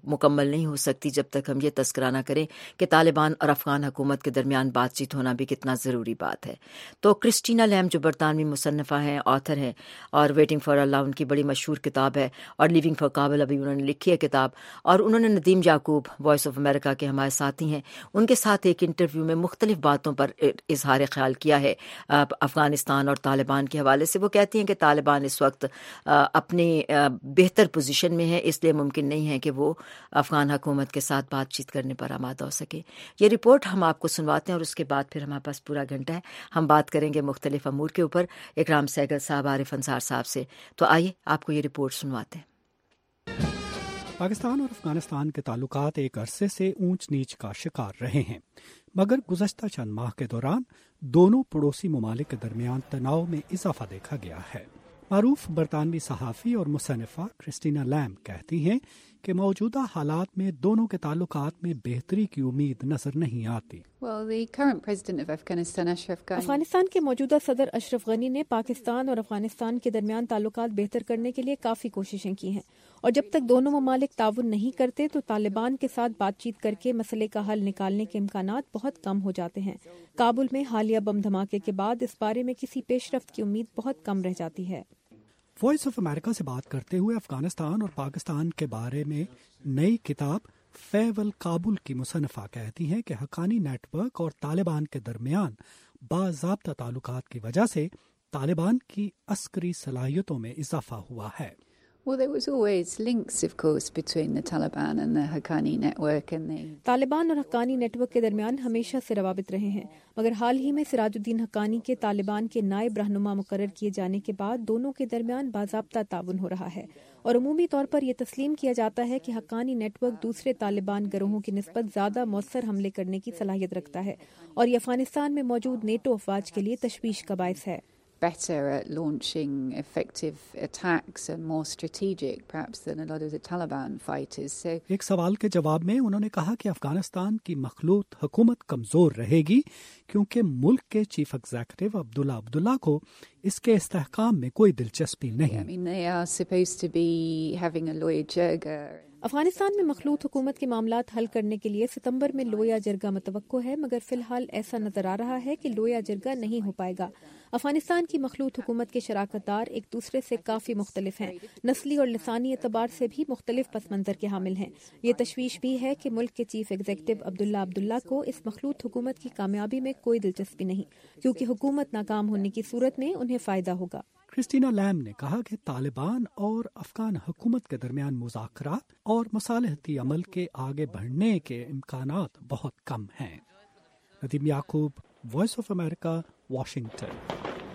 مکمل نہیں ہو سکتی جب تک ہم یہ تذکرہ نہ کریں کہ طالبان اور افغان حکومت کے درمیان بات چیت ہونا بھی کتنا ضروری بات ہے۔ تو کرسٹینا لیم جو برطانوی مصنفہ ہیں، آتھر ہیں، اور ویٹنگ فار اللہ ان کی بڑی مشہور کتاب ہے، اور لیونگ فار کابل ابھی انہوں نے لکھی ہے کتاب، اور انہوں نے Nadeem Yaqoob voice of America کے ہمارے ساتھی ہیں، ان کے ساتھ ایک انٹرویو میں مختلف باتوں پر اظہار خیال کیا ہے افغانستان اور طالبان کے حوالے سے۔ وہ کہتی ہیں کہ طالبان اس وقت اپنی بہتر پوزیشن میں ہے، اس لیے ممکن نہیں ہے کہ وہ افغان حکومت کے ساتھ بات چیت کرنے پر آمادہ ہو سکے۔ یہ رپورٹ ہم آپ کو سنواتے ہیں اور اس کے بعد پھر ہمارے پاس پورا گھنٹہ ہے، ہم بات کریں گے مختلف امور کے اوپر اکرام سہگل صاحب، عارف انصار صاحب سے۔ تو آئیے آپ کو یہ رپورٹ سنواتے ہیں۔ پاکستان اور افغانستان کے تعلقات ایک عرصے سے اونچ نیچ کا شکار رہے ہیں، مگر گزشتہ چند ماہ کے دوران دونوں پڑوسی ممالک کے درمیان تناؤ میں اضافہ دیکھا گیا ہے۔ معروف برطانوی صحافی اور مصنفہ کرسٹینا لیم کہتی ہیں کہ موجودہ حالات میں دونوں کے تعلقات میں بہتری کی امید نظر نہیں آتی۔ افغانستان کے موجودہ صدر اشرف غنی نے پاکستان اور افغانستان کے درمیان تعلقات بہتر کرنے کے لیے کافی کوششیں کی ہیں، اور جب تک دونوں ممالک تعاون نہیں کرتے تو طالبان کے ساتھ بات چیت کر کے مسئلے کا حل نکالنے کے امکانات بہت کم ہو جاتے ہیں۔ کابل میں حالیہ بم دھماکے کے بعد اس بارے میں کسی پیش رفت کی امید بہت کم رہ جاتی ہے۔ وائس آف امریکہ سے بات کرتے ہوئے افغانستان اور پاکستان کے بارے میں نئی کتاب فیول کابل کی مصنفہ کہتی ہیں کہ حقانی نیٹ ورک اور طالبان کے درمیان باضابطہ تعلقات کی وجہ سے طالبان کی عسکری صلاحیتوں میں اضافہ ہوا ہے۔ طالبان اور حقانی نیٹ ورک کے درمیان ہمیشہ سے روابط رہے ہیں، مگر حال ہی میں سراج الدین حقانی کے طالبان کے نائب رہنما مقرر کیے جانے کے بعد دونوں کے درمیان باضابطہ تعاون ہو رہا ہے، اور عمومی طور پر یہ تسلیم کیا جاتا ہے کہ حقانی نیٹ ورک دوسرے طالبان گروہوں کی نسبت زیادہ مؤثر حملے کرنے کی صلاحیت رکھتا ہے، اور یہ افغانستان میں موجود نیٹو افواج کے لیے تشویش کا باعث ہے۔ better at launching effective attacks and more strategic perhaps than a lot of the Taliban fighters. So ایک سوال کے جواب میں انہوں نے کہا کہ افغانستان کی مخلوط حکومت کمزور رہے گی کیونکہ ملک کے چیف ایگزیکٹو عبداللہ کو اس کے استحکام میں کوئی دلچسپی نہیں۔ I mean, they are supposed to be having a lawyer jirga. Afghanistan میں مخلوط حکومت کے معاملات حل کرنے کے لیے ستمبر میں لویا جرگہ متوقع ہے، مگر فی الحال ایسا نظر آ رہا ہے کہ لویا جرگہ نہیں ہو پائے گا۔ افغانستان کی مخلوط حکومت کے شراکت دار ایک دوسرے سے کافی مختلف ہیں، نسلی اور لسانی اعتبار سے بھی مختلف پس منظر کے حامل ہیں۔ یہ تشویش بھی ہے کہ ملک کے چیف ایگزیکٹو عبداللہ کو اس مخلوط حکومت کی کامیابی میں کوئی دلچسپی نہیں، کیونکہ حکومت ناکام ہونے کی صورت میں انہیں فائدہ ہوگا۔ کرسٹینا لیم نے کہا کہ طالبان اور افغان حکومت کے درمیان مذاکرات اور مصالحتی عمل کے آگے بڑھنے کے امکانات بہت کم ہیں۔ Nadeem Yaqoob, voice of America, Washington.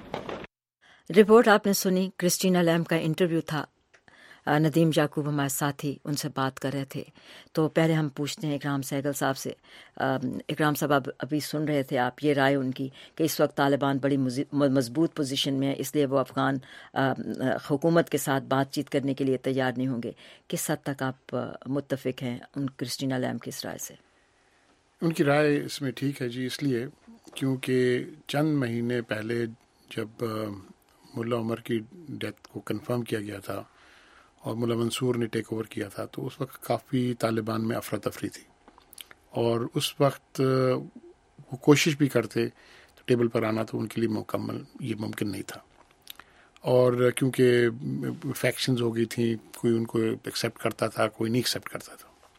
Report آپ نے سنی، کرسٹینا لیم کا انٹرویو تھا، ندیم یعقوب ہمارے ساتھی ان سے بات کر رہے تھے۔ تو پہلے ہم پوچھتے ہیں اکرام سہگل صاحب سے۔ اکرام صاحب، ابھی سن رہے تھے آپ یہ رائے ان کی کہ اس وقت طالبان بڑی مضبوط پوزیشن میں ہے، اس لیے وہ افغان حکومت کے ساتھ بات چیت کرنے کے لیے تیار نہیں ہوں گے۔ کس حد تک آپ متفق ہیں ان کرسٹینا لیم کی اس رائے سے؟ ان کی رائے اس میں ٹھیک ہے جی، اس لیے کیونکہ چند مہینے پہلے جب ملا عمر کی ڈیتھ کو کنفرم کیا گیا تھا اور ملا منصور نے ٹیک اوور کیا تھا، تو اس وقت کافی طالبان میں افراتفری تھی، اور اس وقت وہ کوشش بھی کرتے تو ٹیبل پر آنا تو ان کے لیے مکمل یہ ممکن نہیں تھا، اور کیونکہ فیکشنز ہو گئی تھیں، کوئی ان کو ایکسیپٹ کرتا تھا، کوئی نہیں ایکسیپٹ کرتا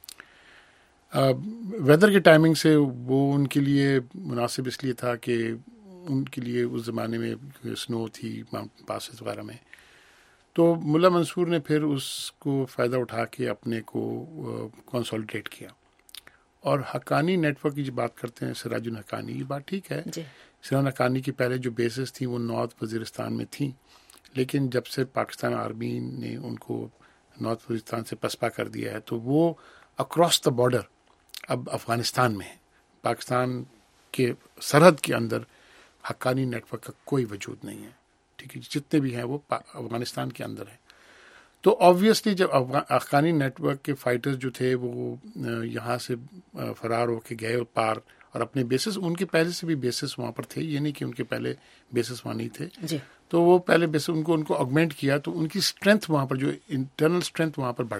تھا۔ ویدر کے ٹائمنگ سے وہ ان کے لیے مناسب اس لیے تھا کہ ان کے لیے اس زمانے میں سنو تھی ماؤنٹین پاسز وغیرہ میں، تو ملا منصور نے پھر اس کو فائدہ اٹھا کے اپنے کو کنسولیڈیٹ کیا۔ اور حقانی نیٹ ورک کی جو بات کرتے ہیں، سراج الحقانی، یہ بات ٹھیک ہے جی۔ سراج الحقانی کی پہلے جو بیسز تھیں وہ نارتھ وزیرستان میں تھیں، لیکن جب سے پاکستان آرمی نے ان کو نارتھ وزیرستان سے پسپا کر دیا ہے تو وہ اکراس دا بارڈر اب افغانستان میں ہے۔ پاکستان کے سرحد کے اندر حقانی نیٹ ورک کا کوئی وجود نہیں ہے، ٹھیک ہے، جتنے بھی ہیں وہ افغانستان کے اندر ہیں۔ تو آبویسلی جب حقانی نیٹ ورک کے فائٹرز جو تھے وہ یہاں سے فرار ہو کے گئے پار، اور اپنے بیسز، ان کے پہلے سے بھی بیسز وہاں پر تھے، یہ نہیں کہ ان کے پہلے بیسز وہاں نہیں تھے جی، تو وہ پہلے بیسز ان کو آگمنٹ کیا، تو ان کی اسٹرینتھ وہاں پر، جو انٹرنل اسٹرینتھ وہاں پر بڑھ گئی۔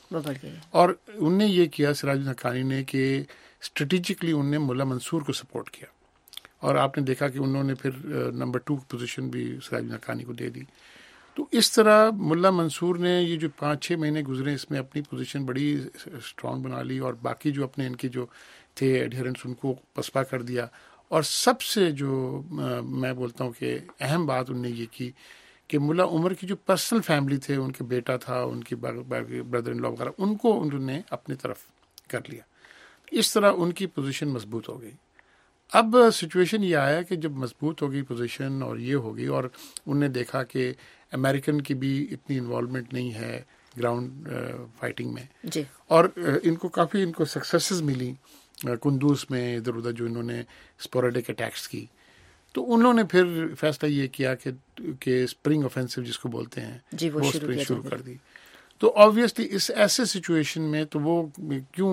وہ بڑھ گئی. اور انہوں نے یہ کیا سراج الدین حقانی نے کہ اسٹریٹجکلی انہوں نے ملا منصور کو سپورٹ کیا, اور آپ نے دیکھا کہ انہوں نے پھر نمبر 2 پوزیشن بھی سراج الدین حقانی کو دے دی. تو اس طرح ملا منصور نے یہ جو 5-6 مہینے گزرے اس میں اپنی پوزیشن بڑی اسٹرانگ بنا لی, اور باقی جو اپنے ان کے جو تھے ایڈہرنٹس ان کو پسپا کر دیا. اور سب سے جو میں بولتا ہوں کہ اہم بات انہوں نے یہ کی کہ ملا عمر کی جو پرسنل فیملی تھے, ان کے بیٹا تھا, ان کے بردر ان لا وغیرہ, ان کو انہوں نے اپنی طرف کر لیا. اس طرح ان کی پوزیشن مضبوط ہو گئی. اب سچویشن یہ آیا کہ جب مضبوط ہو گئی پوزیشن اور یہ ہو گئی, اور انہوں نے دیکھا کہ امریکن کی بھی اتنی انوالومنٹ نہیں ہے گراؤنڈ فائٹنگ میں جی, اور ان کو کافی ان کو سکسیسز ملی کندوز میں, ادھر ادھر جو انہوں نے اسپوریڈک اٹیکس کی. تو انہوں نے پھر فیصلہ یہ کیا کہ اسپرنگ آفینسو جس کو بولتے ہیں جی وہ اسپرنگ شروع کر دی. تو آبویسلی اس ایسے سچویشن میں تو وہ کیوں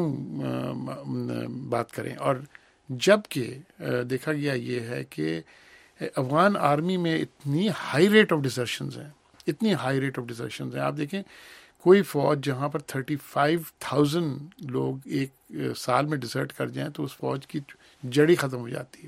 بات کریں. اور جب کہ دیکھا گیا یہ ہے کہ افغان آرمی میں اتنی ہائی ریٹ آف ڈیزرشنز ہیں, اتنی ہائی ریٹ آف ڈیزرشنز ہیں. آپ دیکھیں کوئی فوج جہاں پر 35,000 لوگ ایک سال میں ڈیزرٹ کر جائیں تو اس فوج کی جڑی ختم ہو جاتی ہے.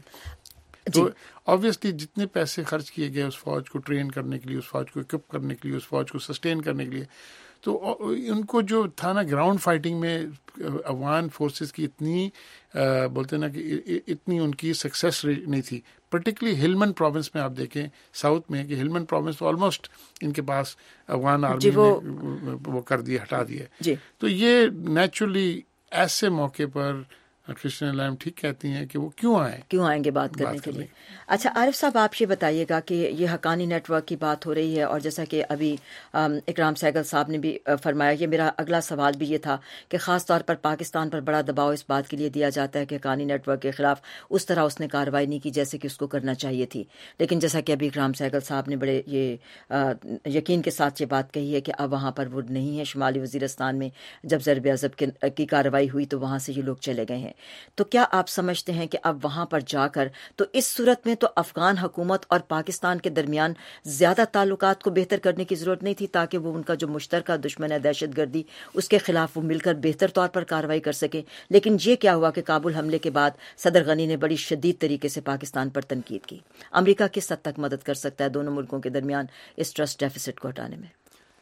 تو آبویسلی جتنے پیسے خرچ کیے گئے اس فوج کو ٹرین کرنے کے لیے, اس فوج کو اکوپ کرنے کے لیے, اس فوج کو سسٹین کرنے کے لیے, تو ان کو جو تھا نا گراؤنڈ فائٹنگ میں افغان فورسز کی اتنی بولتے نا کہ اتنی ان کی سکسیس ریٹ نہیں تھی. پرٹیکولرلی ہلمند پروونس میں آپ دیکھیں ساؤتھ میں کہ ہلمند پروونس تو آلموسٹ ان کے پاس افغان آرمی نے وہ کر دیا, ہٹا دیا. تو یہ نیچرلی ایسے موقع پر کرسٹین علام ٹھیک کہتی ہیں کہ وہ کیوں آئیں گے بات کرنے کے لیے. اچھا عارف صاحب, آپ یہ بتائیے گا کہ یہ حقانی نیٹ ورک کی بات ہو رہی ہے, اور جیسا کہ ابھی اکرام سہگل صاحب نے بھی فرمایا, یہ میرا اگلا سوال بھی یہ تھا کہ خاص طور پر پاکستان پر بڑا دباؤ اس بات کے لیے دیا جاتا ہے کہ حقانی نیٹ ورک کے خلاف اس طرح اس نے کارروائی نہیں کی جیسے کہ اس کو کرنا چاہیے تھی. لیکن جیسا کہ ابھی اکرام سہگل صاحب نے بڑے یہ یقین کے ساتھ یہ بات کہی ہے کہ اب وہاں پر وہ نہیں ہے. شمالی وزیرستان میں جب ضرب عضب کی کارروائی ہوئی تو وہاں سے یہ لوگ چلے گئے ہیں. تو کیا آپ سمجھتے ہیں کہ اب وہاں پر جا کر تو اس صورت میں تو افغان حکومت اور پاکستان کے درمیان زیادہ تعلقات کو بہتر کرنے کی ضرورت نہیں تھی تاکہ وہ ان کا جو مشترکہ دشمن ہے دہشت گردی اس کے خلاف وہ مل کر بہتر طور پر کارروائی کر سکیں؟ لیکن یہ کیا ہوا کہ کابل حملے کے بعد صدر غنی نے بڑی شدید طریقے سے پاکستان پر تنقید کی. امریکہ کس حد تک مدد کر سکتا ہے دونوں ملکوں کے درمیان اس ٹرسٹ ڈیفیسٹ کو ہٹانے میں؟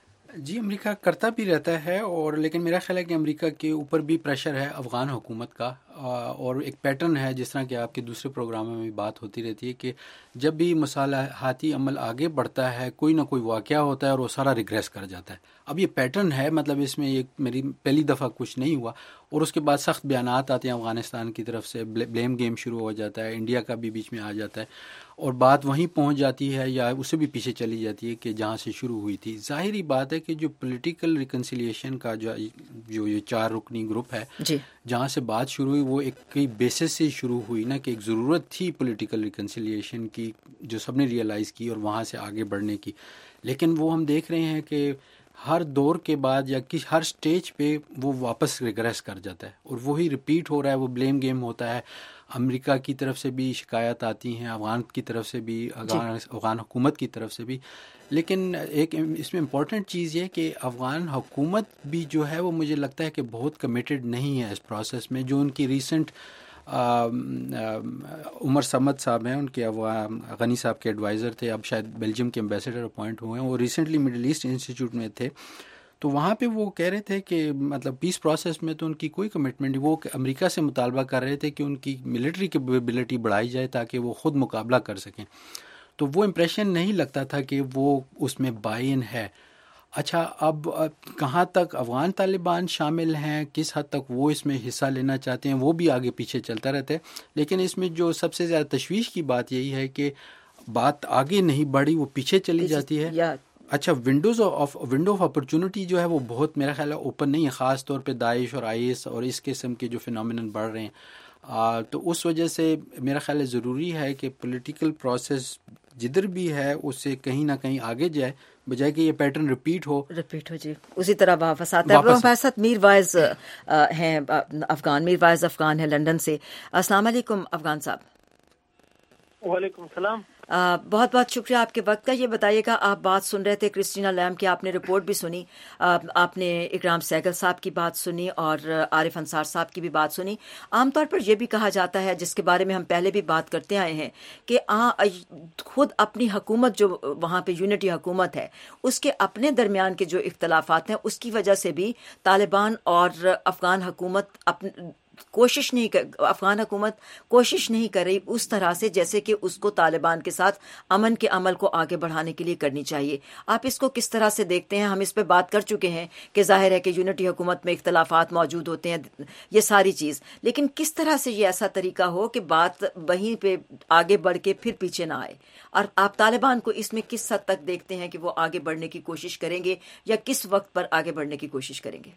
جی امریکہ کرتا بھی رہتا ہے, اور لیکن میرا خیال ہے کہ امریکہ کے اوپر بھی پریشر ہے افغان حکومت کا, اور ایک پیٹرن ہے جس طرح کہ آپ کے دوسرے پروگراموں میں بھی بات ہوتی رہتی ہے کہ جب بھی مصالحاتی عمل آگے بڑھتا ہے کوئی نہ کوئی واقعہ ہوتا ہے اور وہ سارا ریگریس کر جاتا ہے. اب یہ پیٹرن ہے, مطلب اس میں یہ میری پہلی دفعہ کچھ نہیں ہوا, اور اس کے بعد سخت بیانات آتے ہیں افغانستان کی طرف سے, بلیم گیم شروع ہو جاتا ہے, انڈیا کا بھی بیچ میں آ جاتا ہے, اور بات وہیں پہنچ جاتی ہے یا اسے بھی پیچھے چلی جاتی ہے کہ جہاں سے شروع ہوئی تھی. ظاہری بات ہے کہ جو پولیٹیکل ریکنسیلیشن کا جو یہ 4 رکنی گروپ ہے جہاں سے بات شروع ہوئی وہ ایک کئی بیسس سے شروع ہوئی نا, کہ ایک ضرورت تھی پولیٹیکل ریکنسیلیشن کی جو سب نے ریئلائز کی اور وہاں سے آگے بڑھنے کی. لیکن وہ ہم دیکھ رہے ہیں کہ ہر دور کے بعد یا ہر سٹیج پہ وہ واپس ریگریس کر جاتا ہے, اور وہی ریپیٹ ہو رہا ہے, وہ بلیم گیم ہوتا ہے. امریکہ کی طرف سے بھی شکایت آتی ہیں, افغان کی طرف سے بھی, افغان حکومت کی طرف سے بھی. لیکن ایک اس میں امپورٹنٹ چیز یہ کہ افغان حکومت بھی جو ہے وہ مجھے لگتا ہے کہ بہت کمیٹڈ نہیں ہے اس پروسیس میں. جو ان کی ریسنٹ عمر سمد صاحب ہیں, ان کے غنی صاحب کے ایڈوائزر تھے, اب شاید بیلجیم کے ایمبیسڈر اپوائنٹ ہوئے ہیں, وہ ریسنٹلی مڈل ایسٹ انسٹیٹیوٹ میں تھے. تو وہاں پہ وہ کہہ رہے تھے کہ مطلب پیس پروسیس میں تو ان کی کوئی کمٹمنٹ نہیں. وہ امریکہ سے مطالبہ کر رہے تھے کہ ان کی ملٹری کیپیبلٹی بڑھائی جائے تاکہ وہ خود مقابلہ کر سکیں. تو وہ امپریشن نہیں لگتا تھا کہ وہ اس میں بائی ان ہے. اچھا, اب کہاں تک افغان طالبان شامل ہیں, کس حد تک وہ اس میں حصہ لینا چاہتے ہیں, وہ بھی آگے پیچھے چلتا رہتا ہے. لیکن اس میں جو سب سے زیادہ تشویش کی بات یہی ہے کہ بات آگے نہیں بڑھی, وہ پیچھے چلی جاتی ہے. اچھا, ونڈو آف اپرچونٹی جو ہے وہ بہت میرا خیال ہے اوپن نہیں ہے, خاص طور پہ داعش اور IS اور اس قسم کے جو فینومینن بڑھ رہے ہیں. تو اس وجہ سے میرا خیال ہے ضروری ہے کہ پولیٹیکل پروسیس جدھر بھی ہے اس سے کہیں نہ کہیں آگے جائے, بجائے کہ یہ پیٹرن ریپیٹ ہو. جی اسی طرح واپس آتا ہے. ہمارے ساتھ میر وائز ہیں افغان, میر وائز افغان ہے لندن سے. السلام علیکم افغان صاحب. وعلیکم السلام. बहुत बहुत शुक्रिया आपके वक्त का। ये बताइएगा, आप बात सुन रहे थे क्रिस्टीना लैम की, आपने रिपोर्ट भी सुनी, आपने इकराम सहगल साहब की बात सुनी और आरिफ अंसार साहब की भी बात सुनी। आमतौर पर यह भी कहा जाता है, जिसके बारे में हम पहले भी बात करते आए हैं, कि खुद अपनी हुकूमत जो वहाँ पे यूनिटी हुकूमत है, उसके अपने दरमियान के जो इख्तलाफात हैं, उसकी वजह से भी तालिबान और अफगान हुकूमत अफगान हुकूमत कोशिश नहीं कर रही उस तरह से जैसे कि उसको तालिबान के साथ अमन के अमल को आगे बढ़ाने के लिए करनी चाहिए। आप इसको किस तरह से देखते हैं? हम इस पे बात कर चुके हैं कि जाहिर है कि यूनिटी हुकूमत में इख्तलाफात मौजूद होते हैं, ये सारी चीज़, लेकिन किस तरह से ये ऐसा तरीका हो कि बात वहीं पे आगे बढ़ के फिर पीछे ना आए? और आप तालिबान को इसमें किस हद तक देखते हैं कि वो आगे बढ़ने की कोशिश करेंगे या किस वक्त पर आगे बढ़ने की कोशिश करेंगे?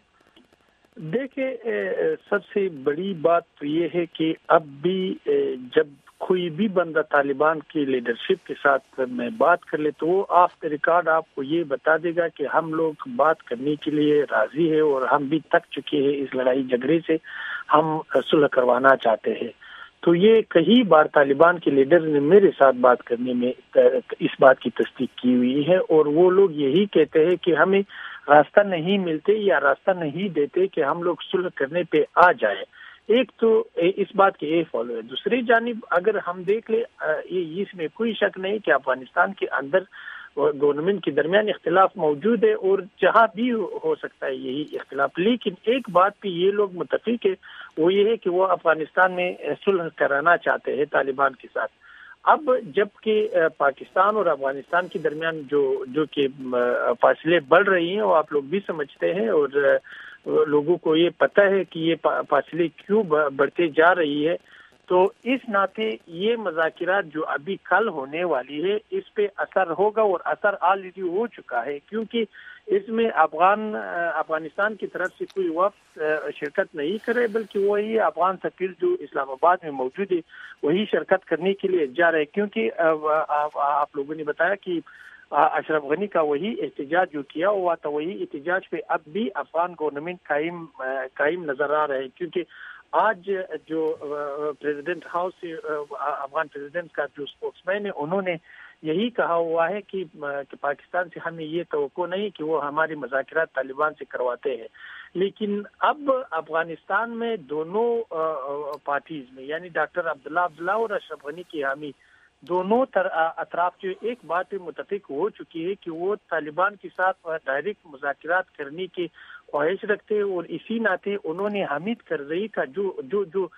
देखिए, सबसे बड़ी बात तो ये है कि अब भी जब कोई भी बंदा तालिबान की लीडरशिप के साथ में बात कर ले तो वो ऑफ द रिकॉर्ड आपको ये बता देगा कि हम लोग बात करने के लिए राजी है और हम भी थक चुके हैं इस लड़ाई झगड़े से, हम सुलह करवाना चाहते हैं। तो ये कई बार तालिबान के लीडर ने मेरे साथ बात करने में इस बात की तस्दीक की हुई है और वो लोग यही कहते हैं कि हमें रास्ता नहीं मिलते या रास्ता नहीं देते कि हम लोग सुलह करने पे आ जाए। एक तो इस बात के ये फॉलो है। दूसरी जानिब अगर हम देख ले, इसमें कोई शक नहीं कि अफगानिस्तान के अंदर गवर्नमेंट के दरमियान इख्तिलाफ मौजूद है और जहाँ भी हो सकता है यही इख्तिलाफ, लेकिन एक बात पे ये लोग मुत्तफिक है, वो ये है कि वो अफगानिस्तान में सुलह कराना चाहते हैं तालिबान के साथ। अब जबकि पाकिस्तान और अफगानिस्तान के दरमियान जो कि फासले बढ़ रही हैं वो आप लोग भी समझते हैं और लोगों को ये पता है कि ये फासले क्यों बढ़ते जा रही है, तो इस नाते ये मुज़ाकिरात जो अभी कल होने वाली है इस पे असर होगा और असर ऑलरेडी हो चुका है, क्योंकि इसमें अफगानिस्तान की तरफ से कोई वक्त शिरकत नहीं करे, बल्कि वही अफगान सफीर जो इस्लामाबाद में मौजूद है वही शिरकत करने के लिए जा रहे हैं। क्योंकि आप लोगों ने बताया कि अशरफ गनी का वही एहतजाज जो किया हुआ था, वही एहतजाज पे अब भी अफगान गवर्नमेंट कायम नजर आ रहे हैं। क्योंकि आज जो प्रेसिडेंट हाउस से अफगान प्रेसिडेंट का जो स्पोक्समैन है, उन्होंने यही कहा हुआ है कि पाकिस्तान से हमें ये तवक्को नहीं कि वो हमारी मुज़ाकिरात तालिबान से करवाते हैं। लेकिन अब अफगानिस्तान में दोनों पार्टीज में, यानी डॉक्टर अब्दुल्ला और अशरफ गनी की हामी, दोनों अतराफ जो एक बात पे मुत्तफिक हो चुकी है कि वो तालिबान के साथ डायरेक्ट मुज़ाकिरात करने की ख्वाहिश रखते हैं और इसी नाते उन्होंने हामिद करज़ई का जो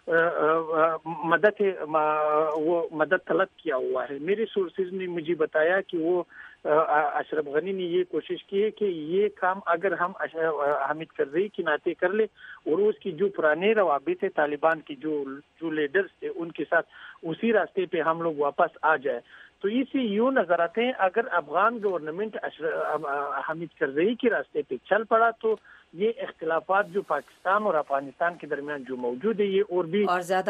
मदद है वो मदद तलब किया हुआ है। मेरे सोर्सेज ने मुझे बताया कि वो अशरफ गनी ने ये कोशिश की है कि ये काम अगर हम हामिद करज़ई के नाते कर ले और उसकी जो पुराने रवाबित है तालिबान की जो लीडर्स थे उनके साथ, उसी रास्ते पे हम लोग वापस आ जाए। तो इसे यूँ नजर आते हैं अगर अफगान गवर्नमेंट हामिद करज़ई के रास्ते पे चल पड़ा तो ये इख्तिलाफात जो पाकिस्तान और अफगानिस्तान के दरमियान जो मौजूद है ये और भी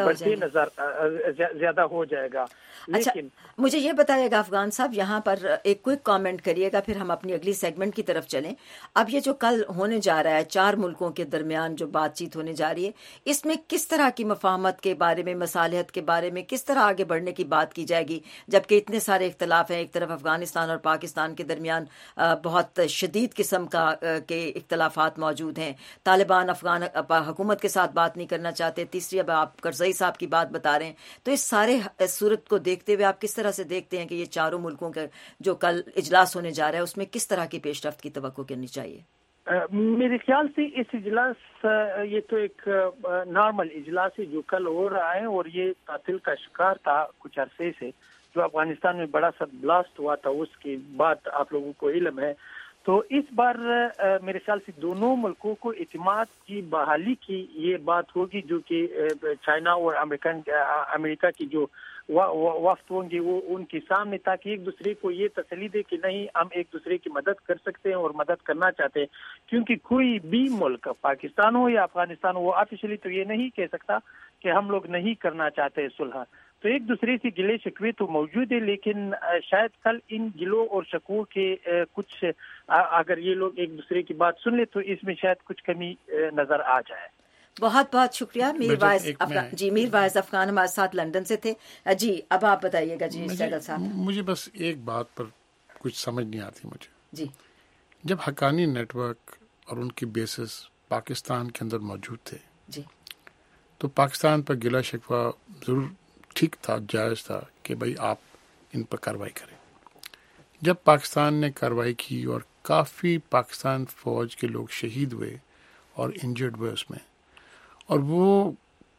ज्यादा हो जाएगा। अच्छा, मुझे ये बताइएगा अफगान साहब, यहाँ पर एक क्विक कमेंट करिएगा, फिर हम अपनी अगली सेगमेंट की तरफ चलें। अब ये जो कल होने जा रहा है, 4 मुल्कों के दरमियान जो बातचीत होने जा रही है, इसमें किस तरह की मफाहमत के बारे में, मसालिहत के बारे में किस तरह आगे बढ़ने की बात की जाएगी, जबकि इतने सारे इख्तलाफ हैं। एक तरफ अफगानिस्तान और पाकिस्तान के दरमियान बहुत शदीद किस्म के इख्तलाफात मौजूद हैं। तालिबान अफगान हुकूमत के साथ बात नहीं करना चाहते। तीसरी, अब आप करज़ई साहब की बात बता रहे हैं। तो इस सारे सूरत को देखते हुए आप किस तरह से देखते हैं कि ये चारों मुल्कों का जो कल इजलास होने जा रहा है उसमें किस तरह की पेशरफ्त की तवक्को करनी चाहिए? मेरे ख्याल से इस इजलास, ये तो एक नॉर्मल इजलास है जो कल हो रहा है और ये तातिल का शिकार था कुछ अरसे से। जो अफगानिस्तान में बड़ा सा ब्लास्ट हुआ था उसके बाद आप लोगों को इल्म है। तो इस बार मेरे ख्याल से दोनों मुल्कों को इतिमाद की बहाली की ये बात होगी, जो कि चाइना और अमेरिका की जो वफ्द होंगे वो उनके सामने, ताकि एक दूसरे को ये तसल्ली दे कि नहीं, हम एक दूसरे की मदद कर सकते हैं और मदद करना चाहते हैं। क्योंकि कोई भी मुल्क, पाकिस्तान हो या अफगानिस्तान हो, वो ऑफिशियली तो ये नहीं कह सकता कि हम लोग नहीं करना चाहते सुलह। तो एक दूसरे से गिले शिकवे तो मौजूद है, लेकिन शायद कल इन गिलों और शकवों के कुछ अगर ये लोग एक दूसरे की बात सुन ले तो इसमें शायद कुछ कमी नजर आ जाए। بہت بہت شکریہ میر وائز افغان. جی میر وائز افغان ہمارے ساتھ لندن سے تھے. جی اب آپ بتائیے گا. جی سہگل صاحب. مجھے بس ایک بات پر کچھ سمجھ نہیں آتی مجھے. جی جب حقانی نیٹ ورک اور ان کی بیسز پاکستان کے اندر موجود تھے جی تو پاکستان پر گلا شکوہ ضرور ٹھیک تھا, جائز تھا کہ بھائی آپ ان پر کارروائی کریں. جب پاکستان نے کارروائی کی اور کافی پاکستان فوج کے لوگ شہید ہوئے اور انجرڈ ہوئے اس میں, اور وہ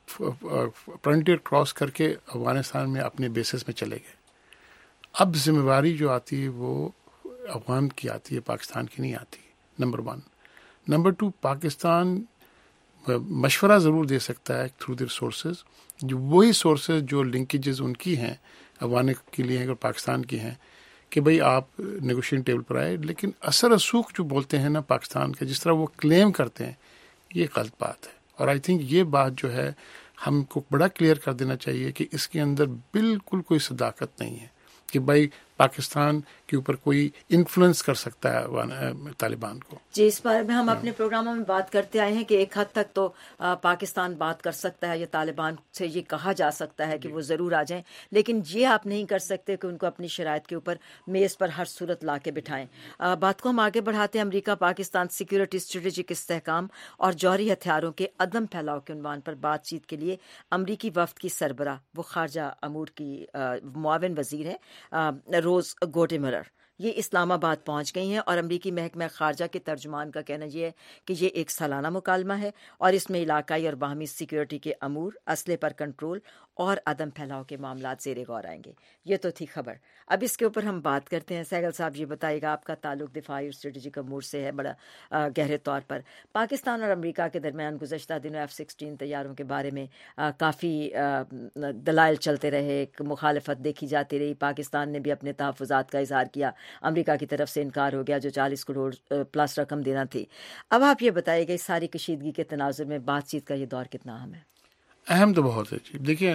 فرنٹیئر کراس کر کے افغانستان میں اپنے بیسس میں چلے گئے, اب ذمہ داری جو آتی ہے وہ افغان کی آتی ہے, پاکستان کی نہیں آتی. نمبر 1. نمبر 2, پاکستان مشورہ ضرور دے سکتا ہے تھرو دیئر سورسز, جو وہی سورسز جو لنکیجز ان کی ہیں افغان کے لیے ہیں اور پاکستان کی ہیں, کہ بھئی آپ نیگوشیشن ٹیبل پر آئے. لیکن اثر رسوخ جو بولتے ہیں نا پاکستان کے, جس طرح وہ کلیم کرتے ہیں, یہ غلط بات ہے. اور آئی تھنک یہ بات جو ہے ہم کو بڑا کلیئر کر دینا چاہیے کہ اس کے اندر بالکل کوئی صداقت نہیں ہے کہ بھائی پاکستان کے اوپر کوئی انفلوئنس کر سکتا ہے طالبان کو. جی اس بارے میں ہم اپنے پروگراموں میں بات کرتے آئے ہیں کہ ایک حد تک تو پاکستان بات کر سکتا ہے یا طالبان سے یہ کہا جا سکتا ہے کہ وہ ضرور آ جائیں, لیکن یہ آپ نہیں کر سکتے کہ ان کو اپنی شرائط کے اوپر میز پر ہر صورت لا کے بٹھائیں. بات کو ہم آگے بڑھاتے ہیں. امریکہ پاکستان سیکیورٹی اسٹریٹجک استحکام اور جوہری ہتھیاروں کے عدم پھیلاؤ کے عنوان پر بات چیت کے لیے امریکی وفد کی سربراہ, وہ خارجہ امور کی معاون وزیر ہیں روز گوٹیملر, یہ اسلام آباد پہنچ گئی ہیں. اور امریکی محکمہ خارجہ کے ترجمان کا کہنا یہ ہے کہ یہ ایک سالانہ مکالمہ ہے اور اس میں علاقائی اور باہمی سیکیورٹی کے امور, اسلحے پر کنٹرول اور عدم پھیلاؤ کے معاملات زیر غور آئیں گے. یہ تو تھی خبر. اب اس کے اوپر ہم بات کرتے ہیں. سہگل صاحب یہ بتائیے گا, آپ کا تعلق دفاعی اور اسٹریٹجک امور سے ہے بڑا گہرے طور پر. پاکستان اور امریکہ کے درمیان گزشتہ دنوں F-16 طیاروں کے بارے میں کافی دلائل چلتے رہے, ایک مخالفت دیکھی جاتی رہی. پاکستان نے بھی اپنے تحفظات کا اظہار کیا, امریکہ کی طرف سے انکار ہو گیا جو 40 کروڑ پلس رقم دینا تھی. اب آپ یہ بتائیے گا اس ساری کشیدگی کے تناظر میں بات چیت کا یہ دور کتنا اہم ہے؟ اہم تو بہت ہے جی. دیکھیے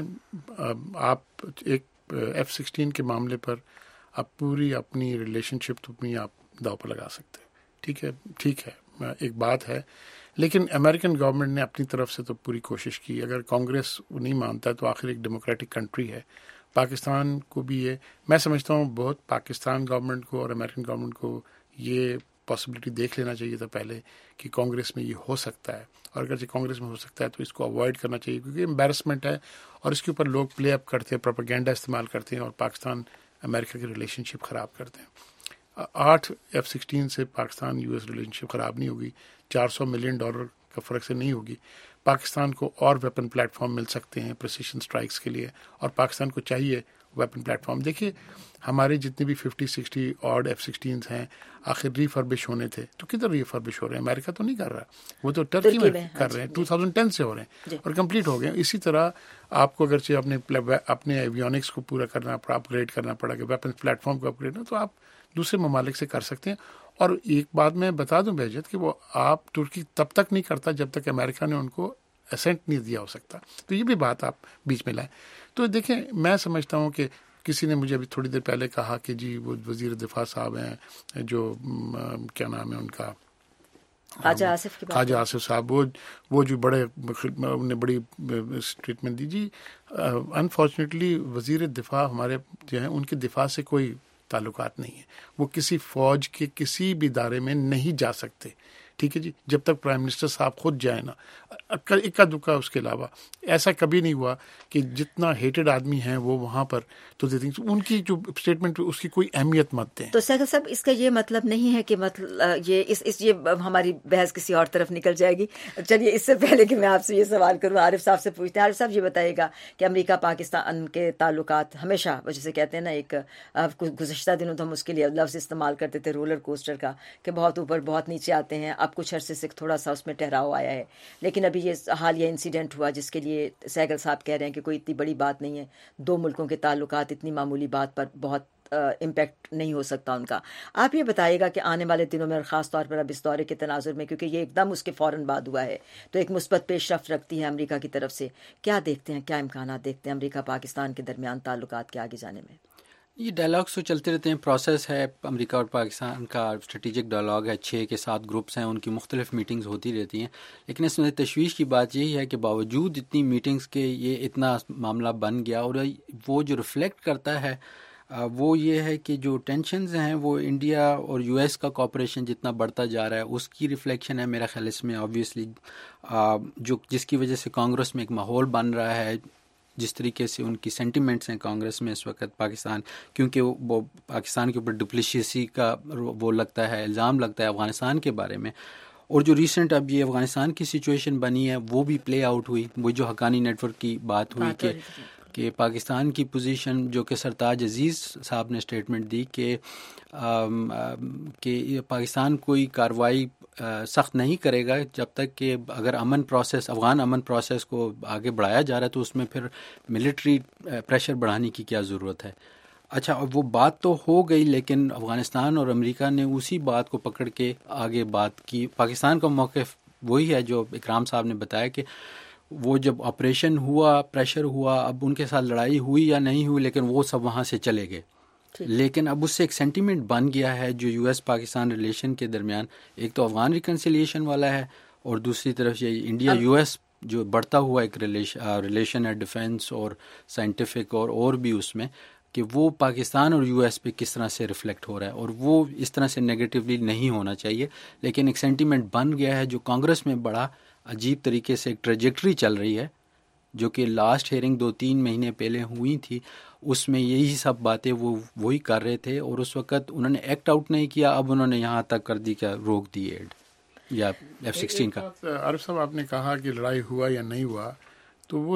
آپ ایک F-16 کے معاملے پر آپ پوری اپنی ریلیشن شپ تو اپنی آپ داؤ پر لگا سکتے ہیں. ٹھیک ہے ایک بات ہے, لیکن امریکن گورنمنٹ نے اپنی طرف سے تو پوری کوشش کی. اگر کانگریس نہیں مانتا ہے تو آخر ایک ڈیموکریٹک کنٹری ہے. پاکستان کو بھی یہ میں سمجھتا ہوں بہت پاکستان گورنمنٹ کو اور امریکن گورنمنٹ کو یہ پاسبلٹی دیکھ لینا چاہیے تھا پہلے کہ کانگریس میں یہ ہو سکتا ہے, اور اگر کانگریس میں ہو سکتا ہے تو اس کو اوائڈ کرنا چاہیے کیونکہ امبیرسمنٹ ہے اور اس کے اوپر لوگ پلے اپ کرتے ہیں, پروپیگنڈا استعمال کرتے ہیں اور پاکستان امریکہ کی ریلیشن شپ خراب کرتے ہیں. 8 F-16 سے پاکستان US ریلیشن شپ خراب نہیں ہوگی, $400 ملین کا فرق سے نہیں ہوگی. پاکستان کو اور ویپن پلیٹ فارم مل سکتے ہیں پریسیشن اسٹرائکس کے لیے, اور پاکستان کو چاہیے ویپن پلیٹ فارم. دیکھیے ہمارے جتنے بھی 50-60 اور F-16 ہیں آخر ریفربش ہونے تھے, تو کدھر ریفربش ہو رہے ہیں؟ امریکہ تو نہیں کر رہا, وہ تو ٹرکی میں کر رہے ہیں. 2010 سے ہو رہے ہیں اور کمپلیٹ ہو گئے. اسی طرح آپ کو اگرچہ اپنے ایویونکس کو پورا کرنا پڑا, اپ گریڈ کرنا پڑا کہ ویپن پلیٹ فارم کو اپ گریڈ, تو آپ دوسرے ممالک سے کر سکتے ہیں. اور ایک بات میں بتا دوں بہجت کہ وہ آپ ترکی تب تک نہیں کرتا جب تک امریکہ نے ان کو اسینٹ نہیں دیا ہو سکتا. تو یہ بھی بات آپ بیچ میں لائیں. تو دیکھیں میں سمجھتا ہوں کہ کسی نے مجھے ابھی تھوڑی دیر پہلے کہا کہ جی وہ وزیر دفاع صاحب ہیں جو کیا نام ہے ان کا, خواجہ آصف صاحب, وہ جو انہوں نے بڑی اسٹیٹمنٹ دی. جی انفارچونیٹلی وزیر دفاع ہمارے جو ہیں ان کے دفاع سے کوئی تعلقات نہیں ہے. وہ کسی فوج کے کسی بھی ادارے میں نہیں جا سکتے. ٹھیک ہے جی, جب تک پرائم منسٹر صاحب خود جائیں نا, اکا دکا اس کے علاوہ ایسا کبھی نہیں ہوا کہ جتنا ہیٹڈ آدمی ہیں وہ وہاں پر تو ان کی جو اسٹیٹمنٹ اس کی کوئی اہمیت مت دیں. تو سہگل صاحب اس کا یہ مطلب نہیں ہے کہ مطلب یہ ہماری بحث کسی اور طرف نکل جائے گی. چلیے اس سے پہلے کہ میں آپ سے یہ سوال کروں, عارف صاحب سے پوچھتے ہیں. عارف صاحب یہ بتائیے گا کہ امریکہ پاکستان کے تعلقات ہمیشہ جیسے کہتے ہیں نا, ایک گزشتہ دنوں تو ہم اس کے لیے لفظ استعمال کرتے تھے رولر کوسٹر کا, کہ بہت اوپر بہت نیچے آتے ہیں. اب کچھ عرصے سے تھوڑا سا اس میں ٹھہراؤ آیا ہے, لیکن ابھی یہ حالیہ انسیڈنٹ ہوا جس کے لیے سہگل صاحب کہہ رہے ہیں کہ کوئی اتنی بڑی بات نہیں ہے. دو ملکوں کے تعلقات اتنی معمولی بات پر بہت امپیکٹ نہیں ہو سکتا ان کا. آپ یہ بتائیے گا کہ آنے والے دنوں میں اور خاص طور پر اب اس دورے کے تناظر میں, کیونکہ یہ ایک دم اس کے فوراً بعد ہوا ہے, تو ایک مثبت پیش رفت رکھتی ہے امریکہ کی طرف سے. کیا دیکھتے ہیں, کیا امکانات دیکھتے ہیں امریکہ پاکستان کے درمیان تعلقات کے آگے جانے میں؟ یہ ڈائلاگس تو چلتے رہتے ہیں، پروسیس ہے امریکہ اور پاکستان کا، اسٹریٹجک ڈائلاگ ہے، 6 کے 7 گروپس ہیں، ان کی مختلف میٹنگز ہوتی رہتی ہیں. لیکن اس میں تشویش کی بات یہی ہے کہ باوجود اتنی میٹنگز کے یہ اتنا معاملہ بن گیا، اور وہ جو ریفلیکٹ کرتا ہے وہ یہ ہے کہ جو ٹینشنز ہیں وہ انڈیا اور یو ایس کا کوآپریشن جتنا بڑھتا جا رہا ہے اس کی ریفلیکشن ہے میرا خیال اس میں آبویسلی، جس کی وجہ سے کانگریس میں ایک ماحول بن رہا ہے، جس طریقے سے ان کی سینٹیمنٹس ہیں کانگریس میں اس وقت پاکستان، کیونکہ وہ پاکستان کے اوپر ڈپلیشیسی کا وہ لگتا ہے، الزام لگتا ہے افغانستان کے بارے میں. اور جو ریسنٹ اب یہ افغانستان کی سچویشن بنی ہے وہ بھی پلے آؤٹ ہوئی، وہ جو حقانی نیٹ ورک کی بات ہوئی کہ پاکستان کی پوزیشن، جو کہ سرتاج عزیز صاحب نے اسٹیٹمنٹ دی کہ پاکستان کوئی کارروائی سخت نہیں کرے گا جب تک کہ اگر افغان امن پروسیس کو آگے بڑھایا جا رہا ہے تو اس میں پھر ملٹری پریشر بڑھانے کی کیا ضرورت ہے. اچھا وہ بات تو ہو گئی، لیکن افغانستان اور امریکہ نے اسی بات کو پکڑ کے آگے بات کی. پاکستان کا موقف وہی ہے جو اکرام صاحب نے بتایا کہ وہ جب آپریشن ہوا، پریشر ہوا، اب ان کے ساتھ لڑائی ہوئی یا نہیں ہوئی لیکن وہ سب وہاں سے چلے گئے. لیکن اب اس سے ایک سینٹیمنٹ بن گیا ہے جو یو ایس پاکستان ریلیشن کے درمیان، ایک تو افغان ریکنسیلیشن والا ہے اور دوسری طرف یہ انڈیا یو ایس جو بڑھتا ہوا ایک ریلیشن ہے ڈیفینس اور سائنٹیفک اور بھی اس میں، کہ وہ پاکستان اور یو ایس پہ کس طرح سے ریفلیکٹ ہو رہا ہے، اور وہ اس طرح سے نیگیٹیولی نہیں ہونا چاہیے. لیکن ایک سینٹیمنٹ بن گیا ہے جو کانگریس میں بڑا عجیب طریقے سے ایک ٹریجیکٹری چل رہی ہے، جو کہ لاسٹ ہیئرنگ 2-3 مہینے پہلے ہوئی تھی، اس میں یہی سب باتیں وہی کر رہے تھے، اور اس وقت انہوں نے ایکٹ آؤٹ نہیں کیا، اب انہوں نے یہاں تک کر دی کہ روک دی ایڈ یا F-16 کا. عارف صاحب آپ نے کہا کہ لڑائی ہوا یا نہیں ہوا، تو وہ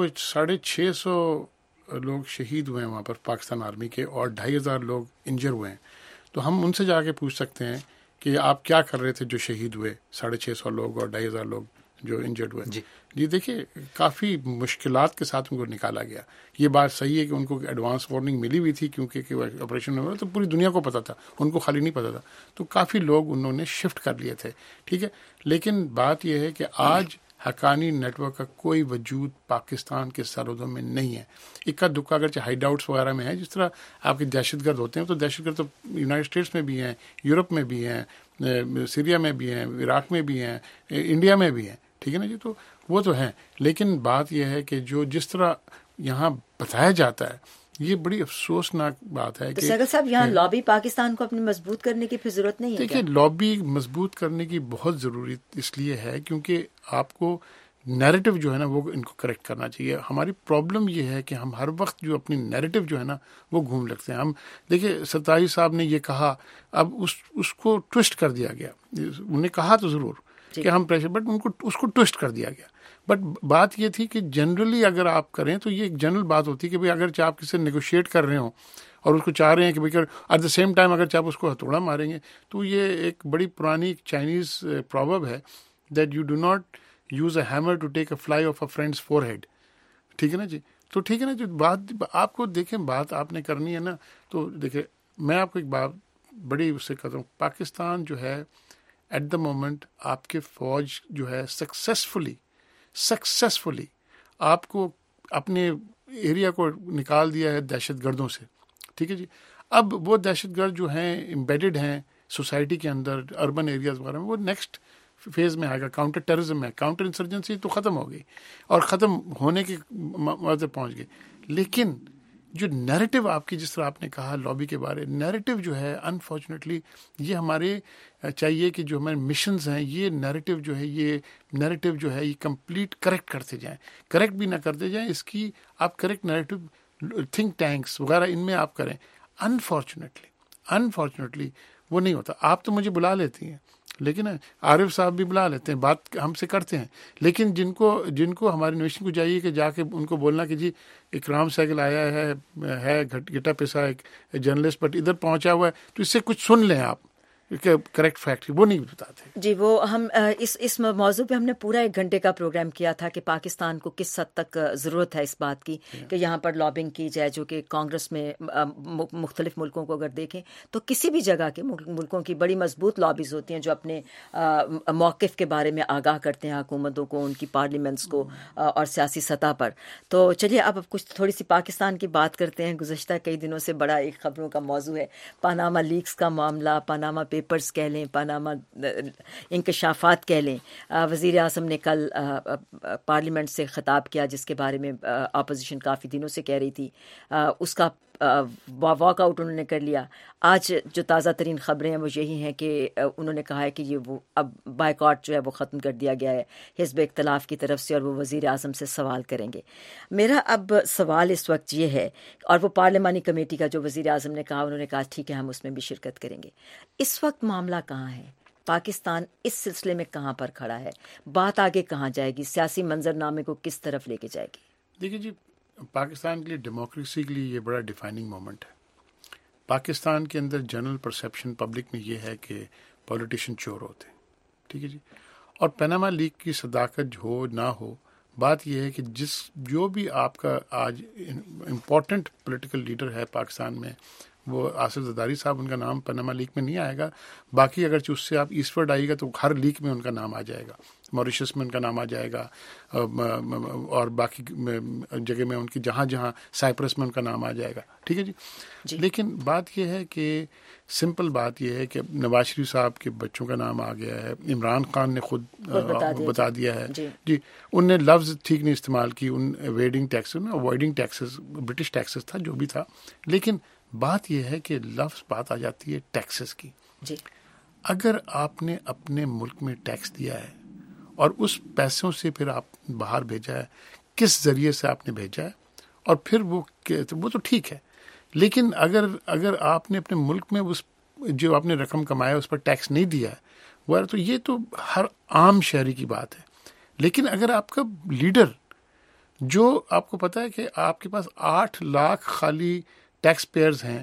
650 لوگ شہید ہوئے ہیں وہاں پر پاکستان آرمی کے، اور 2500 لوگ انجر ہوئے ہیں. تو ہم ان سے جا کے پوچھ سکتے ہیں کہ آپ کیا کر رہے تھے جو شہید ہوئے 650 لوگ اور 2500 لوگ جو انجرڈ ہوئے. جی دیکھیے کافی مشکلات کے ساتھ ان کو نکالا گیا. یہ بات صحیح ہے کہ ان کو ایڈوانس وارننگ ملی ہوئی تھی، کیونکہ آپریشن میں تو پوری دنیا کو پتہ تھا، ان کو خالی نہیں پتہ تھا، تو کافی لوگ انہوں نے شفٹ کر لیے تھے. ٹھیک ہے، لیکن بات یہ ہے کہ آج حقانی نیٹ ورک کا کوئی وجود پاکستان کے سرحدوں میں نہیں ہے. اکا دکا اگرچہ ہائیڈ آؤٹس وغیرہ میں ہے، جس طرح آپ کے دہشت گرد ہوتے ہیں، تو دہشت گرد تو یونائٹڈ اسٹیٹس میں بھی ہیں، یورپ میں بھی ہیں، سیریا میں بھی ہیں، عراق میں بھی ہیں، انڈیا میں بھی ہیں. ٹھیک ہے نا جی، تو وہ تو ہیں. لیکن بات یہ ہے کہ جس طرح یہاں بتایا جاتا ہے، یہ بڑی افسوسناک بات ہے. سیگل صاحب یہاں لابی پاکستان کو اپنی مضبوط کرنے کی پھر ضرورت نہیں ہے. دیکھیے لابی مضبوط کرنے کی بہت ضروری اس لیے ہے کیونکہ آپ کو نیریٹو جو ہے نا وہ ان کو کریکٹ کرنا چاہیے. ہماری پرابلم یہ ہے کہ ہم ہر وقت جو اپنی نیریٹو جو ہے نا وہ گھوم لگتے ہیں. ہم دیکھیے ستائی صاحب نے یہ کہا، اب اس کو ٹوسٹ کر دیا گیا. انہوں نے کہا تو ضرور کہ ہم پریشر، بٹ ان کو اس کو ٹوسٹ کر دیا گیا. بٹ بات یہ تھی کہ جنرلی اگر آپ کریں تو یہ ایک جنرل بات ہوتی ہے کہ بھائی اگر آپ کسی سے نیگوشیٹ کر رہے ہوں اور اس کو چاہ رہے ہیں کہ بھائی ایٹ دا سیم ٹائم اگر آپ اس کو ہتھوڑا ماریں گے، تو یہ ایک بڑی پرانی چائنیز پروورب ہے that you do not use a hammer to take a fly off a friend's forehead. ٹھیک ہے نا جی، تو ٹھیک ہے نا جی. بات آپ کو دیکھیں، بات آپ نے کرنی ہے نا، تو دیکھیں میں آپ کو ایک بات بڑی اس سے کہتا ہوں، پاکستان جو ہے ایٹ دا مومنٹ آپ کے فوج جو ہے سکسیسفلی آپ کو اپنے ایریا کو نکال دیا ہے دہشت گردوں سے. ٹھیک ہے جی، اب وہ دہشت گرد جو ہیں امبیڈڈ ہیں سوسائٹی کے اندر، اربن ایریاز وغیرہ میں، وہ نیکسٹ فیز میں آئے گا. کاؤنٹر ٹیررزم ہے، کاؤنٹر انسرجنسی تو ختم ہو گئی اور ختم ہونے کے مرحلے پہنچ گئی. لیکن جو نیریٹو آپ کی، جس طرح آپ نے کہا لابی کے بارے، نیریٹو جو ہے انفارچونیٹلی یہ ہمارے چاہیے کہ جو ہمارے مشنز ہیں، یہ نیریٹو جو ہے یہ کمپلیٹ کریکٹ کرتے جائیں. کریکٹ بھی نہ کرتے جائیں، اس کی آپ کریکٹ نیریٹو تھنک ٹینکس وغیرہ ان میں آپ کریں. انفارچونیٹلی وہ نہیں ہوتا. آپ تو مجھے بلا لیتی ہیں، لیکن عارف صاحب بھی بلا لیتے ہیں، بات ہم سے کرتے ہیں، لیکن جن کو ہماری نیشن کو چاہیے کہ جا کے ان کو بولنا کہ جی اکرام سیگل آیا ہے گٹا پسا ایک جرنلسٹ بٹ ادھر پہنچا ہوا ہے، تو اس سے کچھ سن لیں آپ. کریکٹ فیکٹ وہ نہیں بتاتے. جی وہ ہم اس موضوع پہ ہم نے پورا 1 گھنٹے کا پروگرام کیا تھا کہ پاکستان کو کس حد تک ضرورت ہے اس بات کی کہ یہاں پر لابنگ کی جائے, جو کہ کانگریس میں مختلف ملکوں کو اگر دیکھیں تو کسی بھی جگہ کے ملکوں کی بڑی مضبوط لابیز ہوتی ہیں جو اپنے موقف کے بارے میں آگاہ کرتے ہیں حکومتوں کو, ان کی پارلیمنٹس کو اور سیاسی سطح پر. تو چلیے اب کچھ تھوڑی سی پاکستان کی بات کرتے ہیں. گزشتہ کئی دنوں سے بڑا ایک خبروں کا موضوع ہے پاناما لیکس کا معاملہ, پاناما پیپرز کہہ لیں, پاناما انکشافات کہہ لیں. وزیر اعظم نے کل پارلیمنٹ سے خطاب کیا جس کے بارے میں اپوزیشن کافی دنوں سے کہہ رہی تھی, اس کا واک آؤٹ انہوں نے کر لیا. آج جو تازہ ترین خبریں ہیں وہ یہی ہیں کہ انہوں نے کہا ہے کہ یہ وہ اب بائیکاٹ جو ہے وہ ختم کر دیا گیا ہے حزب اختلاف کی طرف سے, اور وہ وزیر اعظم سے سوال کریں گے. میرا اب سوال اس وقت یہ ہے, اور وہ پارلیمانی کمیٹی کا جو وزیر اعظم نے کہا, انہوں نے کہا ٹھیک ہے ہم اس میں بھی شرکت کریں گے. اس وقت معاملہ کہاں ہے؟ پاکستان اس سلسلے میں کہاں پر کھڑا ہے؟ بات آگے کہاں جائے گی؟ سیاسی منظرنامے کو کس طرف لے کے جائے گی؟ دیکھیے جی, پاکستان کے لیے ڈیموکریسی کے لیے یہ بڑا ڈیفائننگ مومنٹ ہے. پاکستان کے اندر جنرل پرسیپشن پبلک میں یہ ہے کہ پولیٹیشین چور ہوتے ہیں, ٹھیک ہے جی. اور پاناما لیک کی صداقت ہو نہ ہو, بات یہ ہے کہ جو بھی آپ کا آج امپورٹنٹ پولیٹیکل لیڈر ہے پاکستان میں, وہ آصف زرداری صاحب, ان کا نام پاناما لیک میں نہیں آئے گا. باقی اگرچہ اس سے آپ ایسٹورڈ آئیے گا تو ہر لیک میں ان کا نام آ جائے گا. موریشس میں ان کا نام آ جائے گا, اور باقی جگہ میں ان کی جہاں جہاں سائپرس میں ان کا نام آ جائے گا, ٹھیک ہے جی. لیکن بات یہ ہے کہ سمپل بات یہ ہے کہ نواز شریف صاحب کے بچوں کا نام آ گیا ہے, عمران خان نے خود بتا دیا ہے جی. ان نے لفظ ٹھیک نہیں استعمال کی, ان ایویڈنگ ٹیکسز میں, اوائڈنگ ٹیکسز, برٹش ٹیکسز تھا جو بھی تھا. لیکن بات یہ ہے کہ لفظ بات آ جاتی ہے ٹیکسز کی جی. اگر آپ نے اپنے ملک میں ٹیکس دیا ہے اور اس پیسوں سے پھر آپ باہر بھیجا ہے, کس ذریعے سے آپ نے بھیجا ہے, اور پھر وہ تو ٹھیک ہے. لیکن اگر آپ نے اپنے ملک میں اس جو آپ نے رقم کمایا اس پر ٹیکس نہیں دیا ہے, وہ تو یہ تو ہر عام شہری کی بات ہے. لیکن اگر آپ کا لیڈر, جو آپ کو پتا ہے کہ آپ کے پاس 8 لاکھ خالی ٹیکس پیئرز ہیں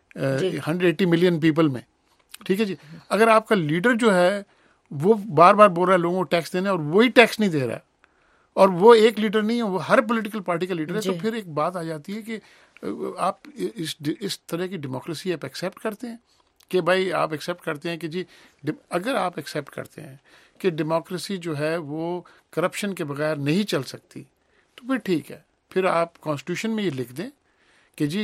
180 ملین پیپل میں, ٹھیک ہے جی, اگر آپ کا لیڈر جو ہے وہ بار بار بول رہا ہے لوگوں کو ٹیکس دینا, اور وہی ٹیکس نہیں دے رہا ہے, اور وہ ایک لیڈر نہیں ہے, وہ ہر پولیٹیکل پارٹی کا لیڈر ہے, تو پھر ایک بات آ جاتی ہے کہ آپ اس طرح کی ڈیموکریسی آپ ایکسیپٹ کرتے ہیں کہ بھائی آپ ایکسیپٹ کرتے ہیں کہ جی, اگر آپ ایکسیپٹ کرتے ہیں کہ ڈیموکریسی جو ہے وہ کرپشن کے بغیر نہیں چل سکتی, تو پھر ٹھیک ہے, پھر آپ کانسٹیٹیوشن میں یہ لکھ دیں کہ جی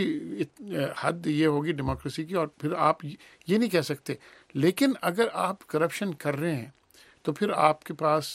حد یہ ہوگی ڈیموکریسی کی, اور پھر آپ یہ نہیں کہہ سکتے. لیکن اگر آپ کرپشن کر رہے ہیں تو پھر آپ کے پاس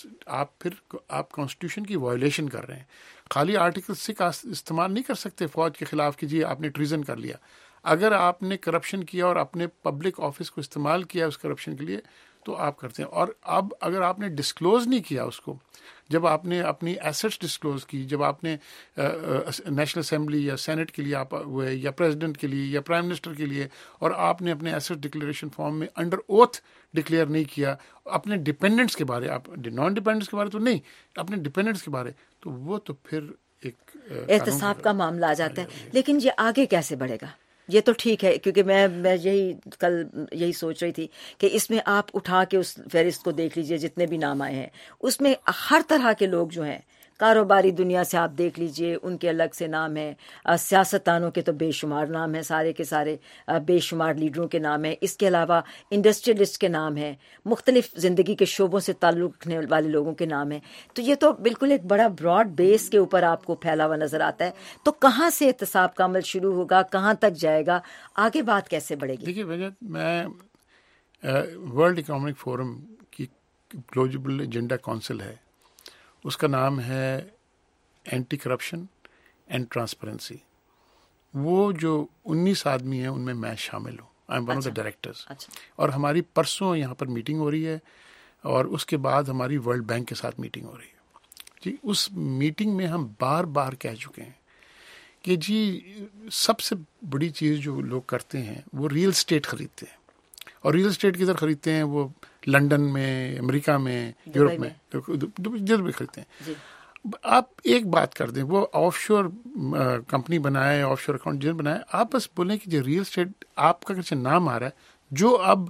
آپ کانسٹیٹیوشن کی وائلیشن کر رہے ہیں. خالی آرٹیکل 6 کا استعمال نہیں کر سکتے فوج کے خلاف کہ جی آپ نے ٹریزن کر لیا. اگر آپ نے کرپشن کیا اور اپنے پبلک آفس کو استعمال کیا اس کرپشن کے لیے تو آپ کرتے ہیں. اور اب اگر آپ نے ڈسکلوز نہیں کیا اس کو, جب آپ نے اپنی ایسٹس ڈسکلوز کی, جب آپ نے نیشنل اسمبلی یا سینٹ کے لیے آپ ہوئے, یا پریزیڈنٹ کے لیے یا پرائم منسٹر کے لیے, اور آپ نے اپنے ایسٹ ڈکلیریشن فارم میں انڈر اوتھ ڈکلیئر نہیں کیا اپنے ڈپینڈنٹس کے بارے, آپ نان ڈپینڈنٹس کے بارے تو نہیں, اپنے ڈپینڈنٹس کے بارے, تو وہ تو پھر ایک احتساب کا معاملہ آ جاتا ہے. لیکن یہ آگے کیسے بڑھے گا؟ یہ تو ٹھیک ہے, کیونکہ میں کل یہی سوچ رہی تھی کہ اس میں آپ اٹھا کے اس فہرست کو دیکھ لیجئے, جتنے بھی نام آئے ہیں اس میں ہر طرح کے لوگ جو ہیں, کاروباری دنیا سے آپ دیکھ لیجئے ان کے الگ سے نام ہیں, سیاستدانوں کے تو بے شمار نام ہیں, سارے کے سارے بے شمار لیڈروں کے نام ہیں, اس کے علاوہ انڈسٹریلسٹ کے نام ہیں, مختلف زندگی کے شعبوں سے تعلق رکھنے والے لوگوں کے نام ہیں. تو یہ تو بالکل ایک بڑا براڈ بیس کے اوپر آپ کو پھیلا ہوا نظر آتا ہے. تو کہاں سے احتساب کا عمل شروع ہوگا, کہاں تک جائے گا, آگے بات کیسے بڑھے گی؟ دیکھیے وجہ, میں ورلڈ اکنامک فورم کی گلوبل ایجنڈا کونسل ہے, اس کا نام ہے اینٹی کرپشن اینڈ ٹرانسپیرنسی. وہ جو 19 آدمی ہیں ان میں میں شامل ہوں, I am one of the directors. اور ہماری پرسوں یہاں پر میٹنگ ہو رہی ہے, اور اس کے بعد ہماری ورلڈ بینک کے ساتھ میٹنگ ہو رہی ہے جی. اس میٹنگ میں ہم بار بار کہہ چکے ہیں کہ جی سب سے بڑی چیز جو لوگ کرتے ہیں وہ ریئل اسٹیٹ خریدتے ہیں, اور ریئل اسٹیٹ کدھر خریدتے ہیں؟ وہ لنڈن میں, امریکہ میں, یورپ میں, جدھر بھی خریدتے ہیں. آپ ایک بات کر دیں, وہ آف شور کمپنی بنائے, آف شور اکاؤنٹ جن بنائے, آپ بس بولیں کہ جو ریئل اسٹیٹ آپ کا کچھ نام آ رہا ہے, جو اب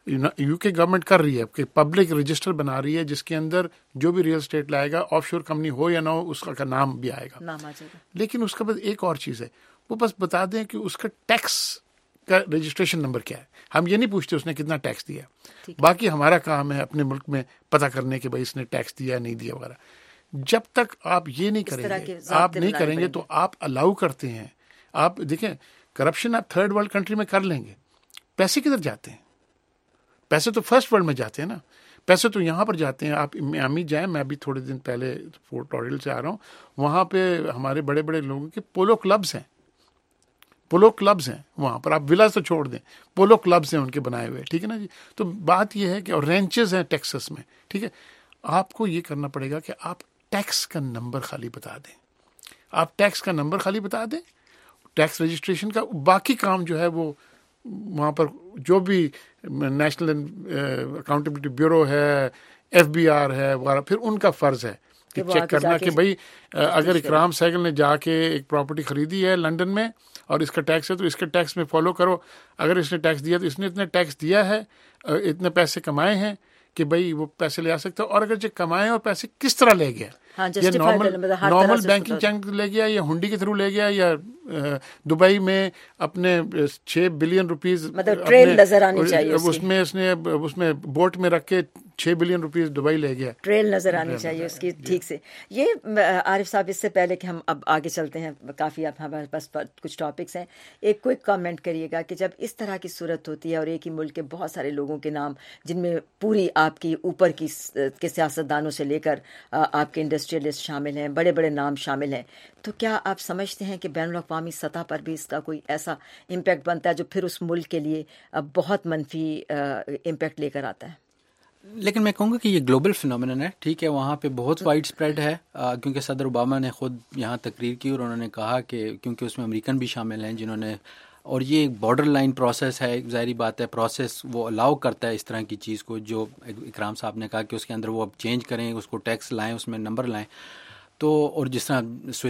UK گورنمنٹ کر رہی ہے کہ پبلک رجسٹر بنا رہی ہے جس کے اندر جو بھی ریئل اسٹیٹ لائے گا آف شور کمپنی ہو یا نہ ہو اس کا نام بھی آئے گا. لیکن اس کے بعد ایک اور چیز ہے, وہ بس بتا دیں کہ اس کا ٹیکس کا رجسٹریشن نمبر کیا ہے. ہم یہ نہیں پوچھتے اس نے کتنا ٹیکس دیا, باقی ہمارا کام ہے اپنے ملک میں پتہ کرنے کہ بھائی اس نے ٹیکس دیا نہیں دیا وغیرہ. جب تک آپ یہ نہیں کریں گے, آپ نہیں کریں گے تو آپ الاؤ کرتے ہیں. آپ دیکھیں کرپشن آپ تھرڈ ورلڈ کنٹری میں کر لیں گے, پیسے کدھر جاتے ہیں؟ پیسے تو فرسٹ ورلڈ میں جاتے ہیں نا, پیسے تو یہاں پر جاتے ہیں. آپ میامی جائیں, میں بھی تھوڑے دن پہلے فورٹ لاڈرڈیل سے آ رہا ہوں, وہاں پہ ہمارے بڑے بڑے لوگوں کے پولو کلبز ہیں, پولو کلبز ہیں وہاں پر. آپ ولاز تو چھوڑ دیں, پولو کلبز ہیں ان کے بنائے ہوئے, ٹھیک ہے نا جی. تو بات یہ ہے کہ اور رینچز ہیں ٹیکسس میں, ٹھیک ہے. آپ کو یہ کرنا پڑے گا کہ آپ ٹیکس کا نمبر خالی بتا دیں, آپ ٹیکس کا نمبر خالی بتا دیں, ٹیکس رجسٹریشن کا باقی کام جو ہے وہ وہاں پر جو بھی نیشنل اکاؤنٹیبلٹی بیورو ہے, FBR ہے وغیرہ, پھر ان کا فرض ہے کہ چیک کرنا کہ بھائی اگر اکرام سہگل نے جا کے ایک پراپرٹی خریدی ہے لنڈن میں اور اس کا ٹیکس ہے تو اس کے ٹیکس میں فالو کرو. اگر اس نے ٹیکس دیا تو اس نے اتنے ٹیکس دیا ہے, اتنے پیسے کمائے ہیں کہ بھائی وہ پیسے لے آ سکتا ہے. اور اگر جو کمائے اور پیسے کس طرح لے گیا, یا نارمل بینکنگ چینل لے گیا یا ہنڈی کے تھرو لے گیا یا دبئی میں اپنے 6 بلین روپیز اس میں بوٹ میں رکھ کے 6 بلین روپیز دبئی لے گیا, ٹریل نظر آنی چاہیے اس کی ٹھیک سے. یہ عارف صاحب اس سے پہلے کہ ہم اب آگے چلتے ہیں, کافی اب ہمارے پاس کچھ ٹاپکس ہیں, ایک کوئک کامنٹ کریے گا کہ جب اس طرح کی صورت ہوتی ہے اور ایک ہی ملک کے بہت سارے لوگوں کے نام جن میں پوری آپ کی اوپر کی کے سیاستدانوں سے لے کر آپ کے انڈسٹریلسٹ شامل ہیں, بڑے بڑے نام شامل ہیں, تو کیا آپ سمجھتے ہیں کہ بین الاقوامی سطح پر بھی اس کا کوئی ایسا امپیکٹ بنتا ہے جو پھر اس ملک کے لیے بہت منفی امپیکٹ لے کر آتا ہے؟ لیکن میں کہوں گا کہ یہ گلوبل فینومینن ہے, ٹھیک ہے. وہاں پہ بہت وائڈ اسپریڈ ہے, کیونکہ صدر اوباما نے خود یہاں تقریر کی اور انہوں نے کہا کہ کیونکہ اس میں امریکن بھی شامل ہیں جنہوں نے, اور یہ ایک بارڈر لائن پروسیس ہے, ظاہری بات ہے پروسیس وہ الاؤ کرتا ہے اس طرح کی چیز کو, جو اکرام صاحب نے کہا کہ اس کے اندر وہ اب چینج کریں, اس کو ٹیکس لائیں, اس میں نمبر لائیں. تو اور جس طرح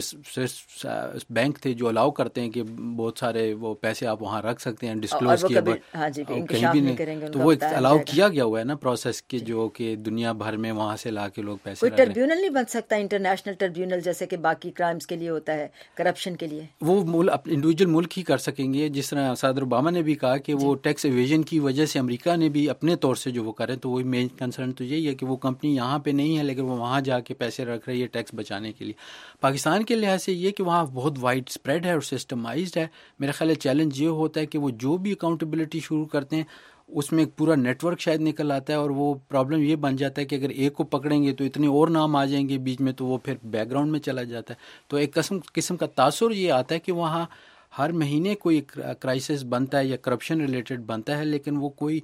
سوئس بینک تھے جو الاؤ کرتے ہیں کہ بہت سارے وہ پیسے آپ وہاں رکھ سکتے ہیں ڈسکلوز کیے, کہیں بھی نہیں, تو وہ ایک الاؤ کیا گیا ہوا ہے نا پروسیس کے, جو کہ دنیا بھر میں وہاں سے لا کے لوگ پیسے. کوئی ٹربیونل نہیں بن سکتا انٹرنیشنل ٹربیونل جیسے کہ باقی کرائمز کے لیے ہوتا ہے, کرپشن کے لیے وہ انڈیویجول ملک ہی کر سکیں گے. جس طرح صدر اوباما نے بھی کہا کہ وہ ٹیکس ایویژن کی وجہ سے امریکہ نے بھی اپنے طور سے جو وہ کریں, تو وہی مین کنسرن تو یہی ہے کہ وہ کمپنی یہاں پہ نہیں ہے لیکن وہ وہاں جا کے پیسے رکھ رہی ہے ٹیکس بچانے کے لیے. پاکستان کے لحاظ سے یہ کہ وہاں بہت وائڈ اسپریڈ ہے اور سسٹمائزڈ ہے. میرا خیال ہے چیلنج یہ ہوتا ہے کہ وہ جو بھی اکاؤنٹیبلٹی شروع کرتے ہیں اس میں ایک پورا نیٹ ورک شاید نکل آتا ہے, اور وہ پرابلم یہ بن جاتا ہے کہ اگر ایک کو پکڑیں گے تو اتنے اور نام آ جائیں گے بیچ میں, تو وہ پھر بیک گراؤنڈ میں چلا جاتا ہے. تو ایک قسم کا تاثر یہ آتا ہے کہ وہاں ہر مہینے کوئی کرائسس بنتا ہے یا کرپشن ریلیٹڈ بنتا ہے, لیکن وہ کوئی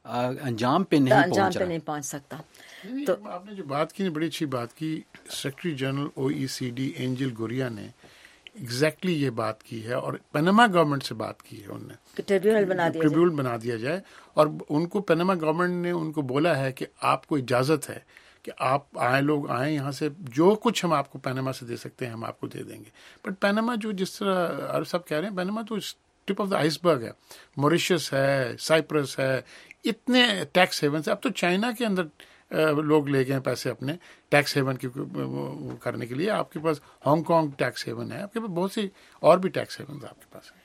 انجام پہ نہیں پہنچ سکتا. تو آپ نے جو بات کی بڑی اچھی بات کی. Secretary general OECD Angel Gurria نے ایگزیکٹلی یہ بات کی ہے, اور پیناما گورنمنٹ سے بات کی ہے انہوں نے, ٹریبیونل بنا دیا جائے. اور ان کو پیناما گورنمنٹ نے ان کو بولا ہے کہ آپ کو اجازت ہے کہ آپ لوگ آئیں یہاں سے, جو کچھ ہم آپ کو پیناما سے دے سکتے ہیں ہم آپ کو دے دیں گے. بٹ پیناما جو جس طرح عارف صاحب کہہ رہے ہیں, پیناما تو ٹپ آف دا آئس برگ ہے. موریشس ہے, سائپرس ہے, اتنے ٹیکس ہیونس. اب تو چائنا کے اندر لوگ لے گئے پیسے اپنے ٹیکس ہیون کرنے کے لیے. آپ کے پاس ہانگ کانگ ٹیکس ہیون ہے, آپ کے پاس بہت سی اور بھی ٹیکس ہیونز آپ کے پاس ہیں.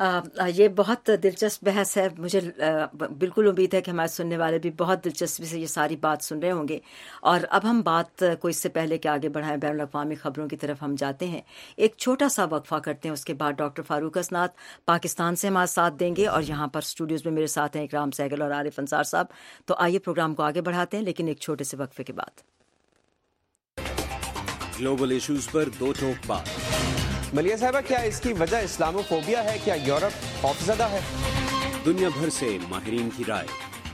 یہ بہت دلچسپ بحث ہے. مجھے بالکل امید ہے کہ ہمارے سننے والے بھی بہت دلچسپی سے یہ ساری بات سن رہے ہوں گے. اور اب ہم بات کو اس سے پہلے کہ آگے بڑھائیں بین الاقوامی خبروں کی طرف ہم جاتے ہیں. ایک چھوٹا سا وقفہ کرتے ہیں, اس کے بعد ڈاکٹر فاروق اسناد پاکستان سے ہمارا ساتھ دیں گے, اور یہاں پر اسٹوڈیوز میں میرے ساتھ ہیں اکرام سہگل اور عارف انصار صاحب. تو آئیے پروگرام کو آگے بڑھاتے ہیں, لیکن ایک چھوٹے سے وقفے کے بعد. گلوبل ایشوز پر دو ٹوک بات. ملیہ صاحبہ, کیا اس کی وجہ اسلاموفوبیا ہے؟ کیا یورپ خوفزدہ ہے؟ دنیا بھر سے ماہرین کی رائے.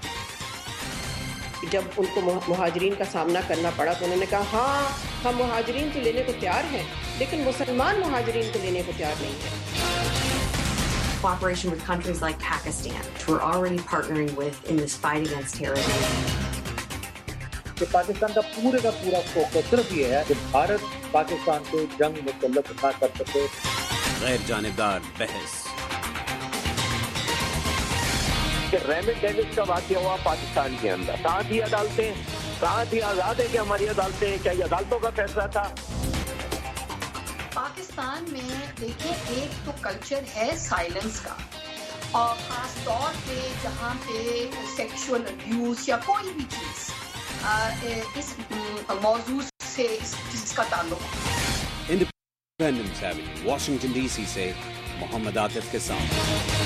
جب ان کو مہاجرین کا سامنا کرنا پڑا تو انہوں نے کہا ہاں ہم مہاجرین تو لینے کو تیار ہیں, لیکن مسلمان مہاجرین تو لینے کو تیار نہیں ہیں. Cooperation with countries like Pakistan, who we're already partnering with in this fight against terrorism. کہ پاکستان کا پورا فوکس صرف یہ ہے کہ بھارت پاکستان کو جنگ مسلط نہ کر سکے. غیر جانبدار بحث. کہ ریمنڈ ڈیوس کا واقعہ ہوا پاکستان کے اندر. کہاں تھی عدالتیں, کہاں تھی آزاد ہے کہ ہماری عدالتیں, کیا یہ عدالتوں کا فیصلہ تھا؟ پاکستان میں دیکھیں ایک تو کلچر ہے سائلنس کا, اور خاص طور پہ جہاں پہ سیکشول ابیوز یا کوئی بھی چیز اس موضوع سے اس کا تعلق. Independence Avenue, Washington D C سے محمد عاطف کے ساتھ.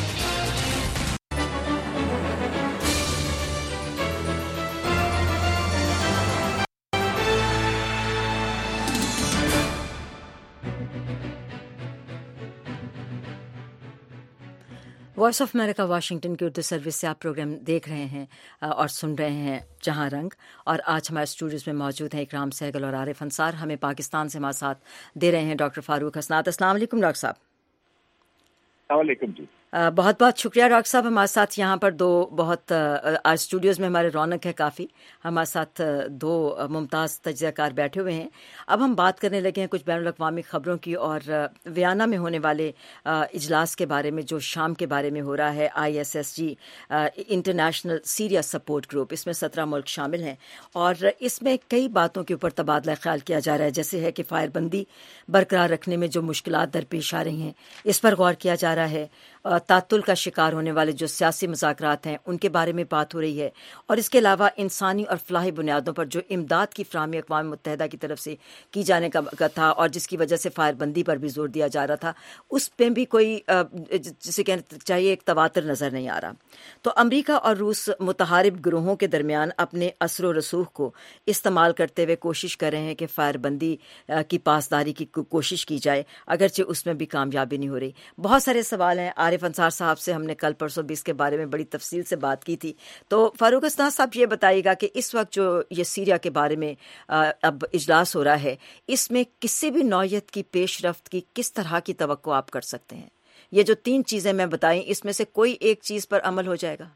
وائس آف امریکہ واشنگٹن کی اردو سروس سے آپ پروگرام دیکھ رہے ہیں اور سن رہے ہیں جہاں رنگ. اور آج ہمارے اسٹوڈیوز میں موجود ہیں اکرام سہگل اور عارف انصار. ہمیں پاکستان سے ہمارے ساتھ دے رہے ہیں ڈاکٹر فاروق حسنات. السلام علیکم ڈاکٹر صاحب. السلام علیکم جی. بہت بہت شکریہ ڈاکٹر صاحب. ہمارے ساتھ یہاں پر دو بہت آج اسٹوڈیوز میں ہمارے رونق ہے کافی. ہمارے ساتھ دو ممتاز تجزیہ کار بیٹھے ہوئے ہیں. اب ہم بات کرنے لگے ہیں کچھ بین الاقوامی خبروں کی اور ویانا میں ہونے والے اجلاس کے بارے میں جو شام کے بارے میں ہو رہا ہے. ISSG International Syria Support Group, اس میں 17 ملک شامل ہیں اور اس میں کئی باتوں کے اوپر تبادلہ خیال کیا جا رہا ہے, جیسے ہے کہ فائر بندی برقرار رکھنے میں جو مشکلات درپیش آ رہی ہیں اس پر غور کیا جا رہا ہے. تعطل کا شکار ہونے والے جو سیاسی مذاکرات ہیں ان کے بارے میں بات ہو رہی ہے, اور اس کے علاوہ انسانی اور فلاحی بنیادوں پر جو امداد کی فراہمی اقوام متحدہ کی طرف سے کی جانے کا تھا اور جس کی وجہ سے فائر بندی پر بھی زور دیا جا رہا تھا, اس پہ بھی کوئی جسے کہنا چاہیے ایک تواتر نظر نہیں آ رہا. تو امریکہ اور روس متحارب گروہوں کے درمیان اپنے اثر و رسوخ کو استعمال کرتے ہوئے کوشش کر رہے ہیں کہ فائر بندی کی پاسداری کی کوشش کی جائے, اگرچہ اس میں بھی کامیابی نہیں ہو رہی. بہت سارے سوال ہیں. عارف انصار صاحب سے ہم نے کل پرسوں بھی اس کے بارے میں بڑی تفصیل سے بات کی تھی. تو فاروق حسنات صاحب یہ بتائیے گا کہ اس وقت جو یہ سیریا کے بارے میں اب اجلاس ہو رہا ہے, اس میں کسی بھی نوعیت کی پیش رفت کی کس طرح کی توقع آپ کر سکتے ہیں؟ یہ جو 3 چیزیں میں بتائیں اس میں سے کوئی ایک چیز پر عمل ہو جائے گا؟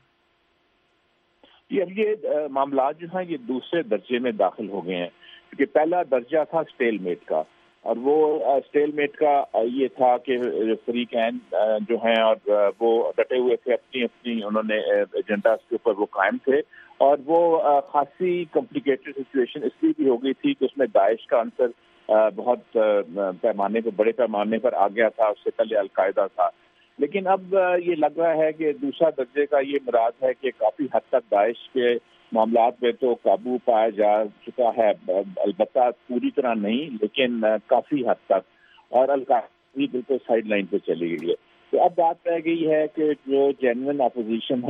یہ معاملات جو ہیں یہ دوسرے درجے میں داخل ہو گئے ہیں, کیونکہ پہلا درجہ تھا سٹیل میٹ کا, اور وہ سٹیل میٹ کا یہ تھا کہ فریقین جو ہیں اور وہ ڈٹے ہوئے تھے اپنی انہوں نے ایجنڈا کے اوپر وہ قائم تھے, اور وہ خاصی کمپلیکیٹڈ سچویشن اس لیے بھی ہو گئی تھی کہ اس میں داعش کا عنصر بہت بڑے پیمانے پر آ گیا تھا. اس سے پہلے القاعدہ تھا. لیکن اب یہ لگ رہا ہے کہ دوسرا درجے کا یہ مراد ہے کہ کافی حد تک داعش کے معاملات میں تو قابو پایا جا چکا ہے, البتہ پوری طرح نہیں لیکن کافی حد تک, اور القاعدہ بھی بالکل سائڈ لائن پہ چلی گئی ہے. تو اب بات رہ گئی ہے کہ جو جینوئن اپوزیشن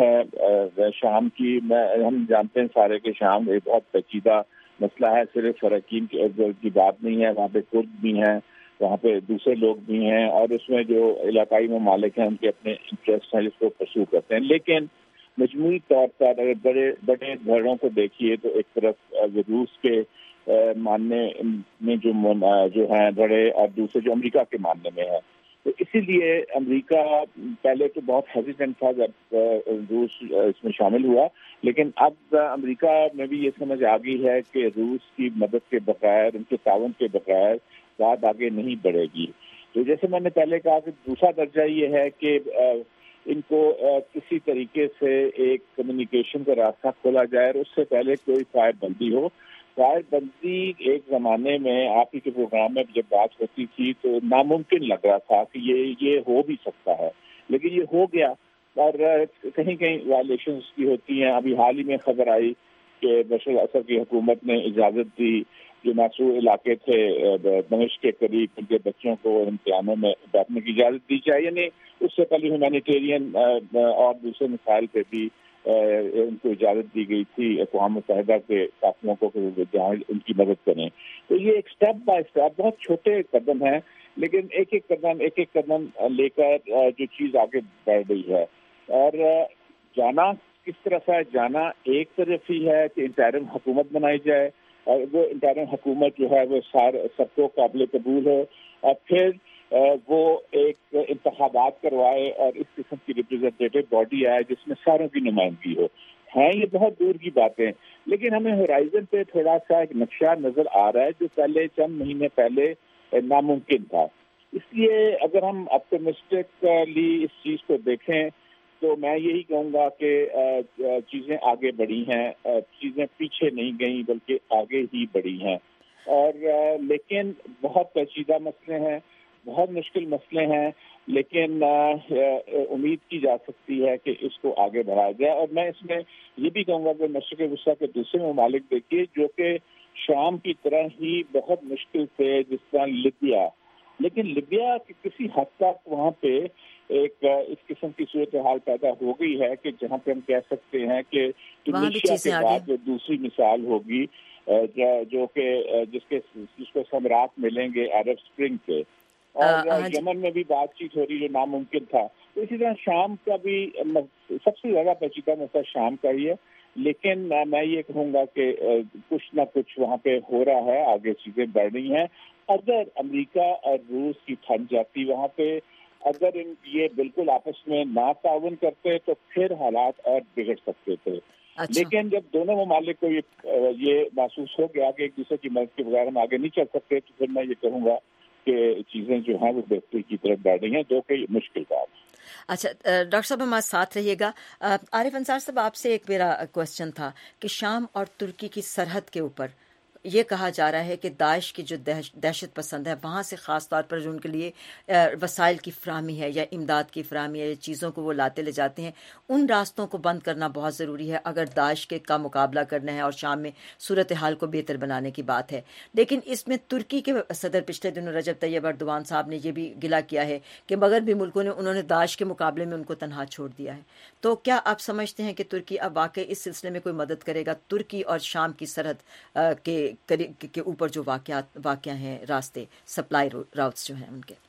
ہے شام کی, ہم جانتے ہیں سارے کہ شام ایک بہت پیچیدہ مسئلہ ہے, صرف فریقین کی بات نہیں ہے, وہاں پہ کرد بھی ہیں, وہاں پہ دوسرے لوگ بھی ہیں, اور اس میں جو علاقائی ممالک ہیں ان کے اپنے انٹرسٹ ہیں جس کو پرسو کرتے ہیں. لیکن مجموعی طور پر اگر بڑے دھڑوں کو دیکھیے تو ایک طرف روس کے ماننے میں جو ہیں دھڑے, اور دوسرے جو امریکہ کے ماننے میں ہے. تو اسی لیے امریکہ پہلے تو بہت ہیزیٹنٹ تھا جب روس اس میں شامل ہوا, لیکن اب امریکہ میں بھی یہ سمجھ آ گئی ہے کہ روس کی مدد کے بغیر, ان کے تعاون کے بغیر بات آگے نہیں بڑھے گی. تو جیسے میں نے پہلے کہا کہ دوسرا درجہ یہ ہے کہ ان کو کسی طریقے سے ایک کمیونیکیشن کا راستہ کھولا جائے, اور اس سے پہلے کوئی فائر بندی ہو. فائر بندی ایک زمانے میں آپ ہی کے پروگرام میں جب بات ہوتی تھی تو ناممکن لگ رہا تھا کہ یہ ہو بھی سکتا ہے, لیکن یہ ہو گیا, اور کہیں کہیں وائلیشنز کی ہوتی ہیں. ابھی حال ہی میں خبر آئی کہ بشار الاسد کی حکومت نے اجازت دی جو محصور علاقے تھے دمشق کے قریب, ان کے بچوں کو امتحانوں میں بیٹھنے کی اجازت دی جائے. یعنی اس سے پہلے ہیومینیٹیرین اور دوسرے مسائل پہ بھی ان کو اجازت دی گئی تھی اقوام متحدہ کے قافلوں کو جہاں ان کی مدد کریں. تو یہ ایک سٹیپ بائی سٹیپ بہت چھوٹے قدم ہیں, لیکن ایک ایک قدم لے کر جو چیز آگے بڑھ رہی ہے. اور جانا کس طرف ہے؟ جانا ایک طرف ہی ہے کہ انٹرم حکومت بنائی جائے, اور وہ انٹرم حکومت جو ہے وہ سب کو قابل قبول ہو, اور پھر وہ ایک انتخابات کروائے اور اس قسم کی ریپرزینٹیٹو باڈی آئے جس میں ساروں کی نمائندگی ہو. ہیں یہ بہت دور کی باتیں, لیکن ہمیں ہورائزن پہ تھوڑا سا ایک نقشہ نظر آ رہا ہے جو پہلے چند مہینے پہلے ناممکن تھا. اس لیے اگر ہم آپٹمسٹکلی اس چیز کو دیکھیں تو میں یہی کہوں گا کہ چیزیں آگے بڑھی ہیں، چیزیں پیچھے نہیں گئیں بلکہ آگے ہی بڑھی ہیں، اور لیکن بہت پیچیدہ مسئلے ہیں، بہت مشکل مسئلے ہیں، لیکن امید کی جا سکتی ہے کہ اس کو آگے بڑھایا جائے۔ اور میں اس میں یہ بھی کہوں گا کہ مشرق وسطیٰ کے دوسرے ممالک دیکھیے جو کہ شام کی طرح ہی بہت مشکل تھے، جس طرح لیبیا، لیکن لیبیا کی کسی حد تک وہاں پہ ایک اس قسم کی صورتحال پیدا ہو گئی ہے کہ جہاں پہ ہم کہہ سکتے ہیں کہ ٹونیشیا کے بعد جو دوسری مثال ہوگی جو کہ جس کو ثمرات ملیں گے عرب اسپرنگ کے، اور یمن میں بھی بات چیت ہو رہی جو ناممکن تھا، تو اسی طرح شام کا بھی سب سے زیادہ پیچیدہ مسئلہ شام کا ہی ہے، لیکن میں یہ کہوں گا کہ کچھ نہ کچھ وہاں پہ ہو رہا ہے، آگے چیزیں بڑھ رہی ہیں۔ اگر امریکہ اور روس کی تھم جاتی وہاں پہ، اگر یہ بالکل آپس میں نہ تعاون کرتے تو پھر حالات اور بگڑ سکتے تھے۔ لیکن جب دونوں ممالک کو یہ محسوس ہو گیا کہ ایک دوسرے کی مدد کے بغیر ہم آگے نہیں چل سکتے، تو پھر میں یہ کہوں گا کہ چیزیں جو ہیں وہ بہتری کی طرف بڑھ رہی ہیں، جو کہ مشکل بات ہے۔ اچھا ڈاکٹر صاحب ہمارے ساتھ رہیے گا۔ عارف انصار صاحب، آپ سے ایک میرا کوشچن تھا کہ شام اور ترکی کی سرحد کے اوپر یہ کہا جا رہا ہے کہ داعش کی جو دہشت پسند ہے وہاں سے خاص طور پر جو ان کے لیے وسائل کی فراہمی ہے یا امداد کی فراہمی ہے یا چیزوں کو وہ لاتے لے جاتے ہیں، ان راستوں کو بند کرنا بہت ضروری ہے اگر داعش کے کا مقابلہ کرنا ہے اور شام میں صورتحال کو بہتر بنانے کی بات ہے۔ لیکن اس میں ترکی کے صدر پچھلے دنوں رجب طیب ایردوان صاحب نے یہ بھی گلہ کیا ہے کہ مغربی ملکوں نے انہوں نے داعش کے مقابلے میں ان کو تنہا چھوڑ دیا ہے۔ تو کیا آپ سمجھتے ہیں کہ ترکی اب واقعی اس سلسلے میں کوئی مدد کرے گا؟ ترکی اور شام کی سرحد کے اوپر جو واقع ہیں راستے، سپلائی راؤٹس جو ہیں ان کے،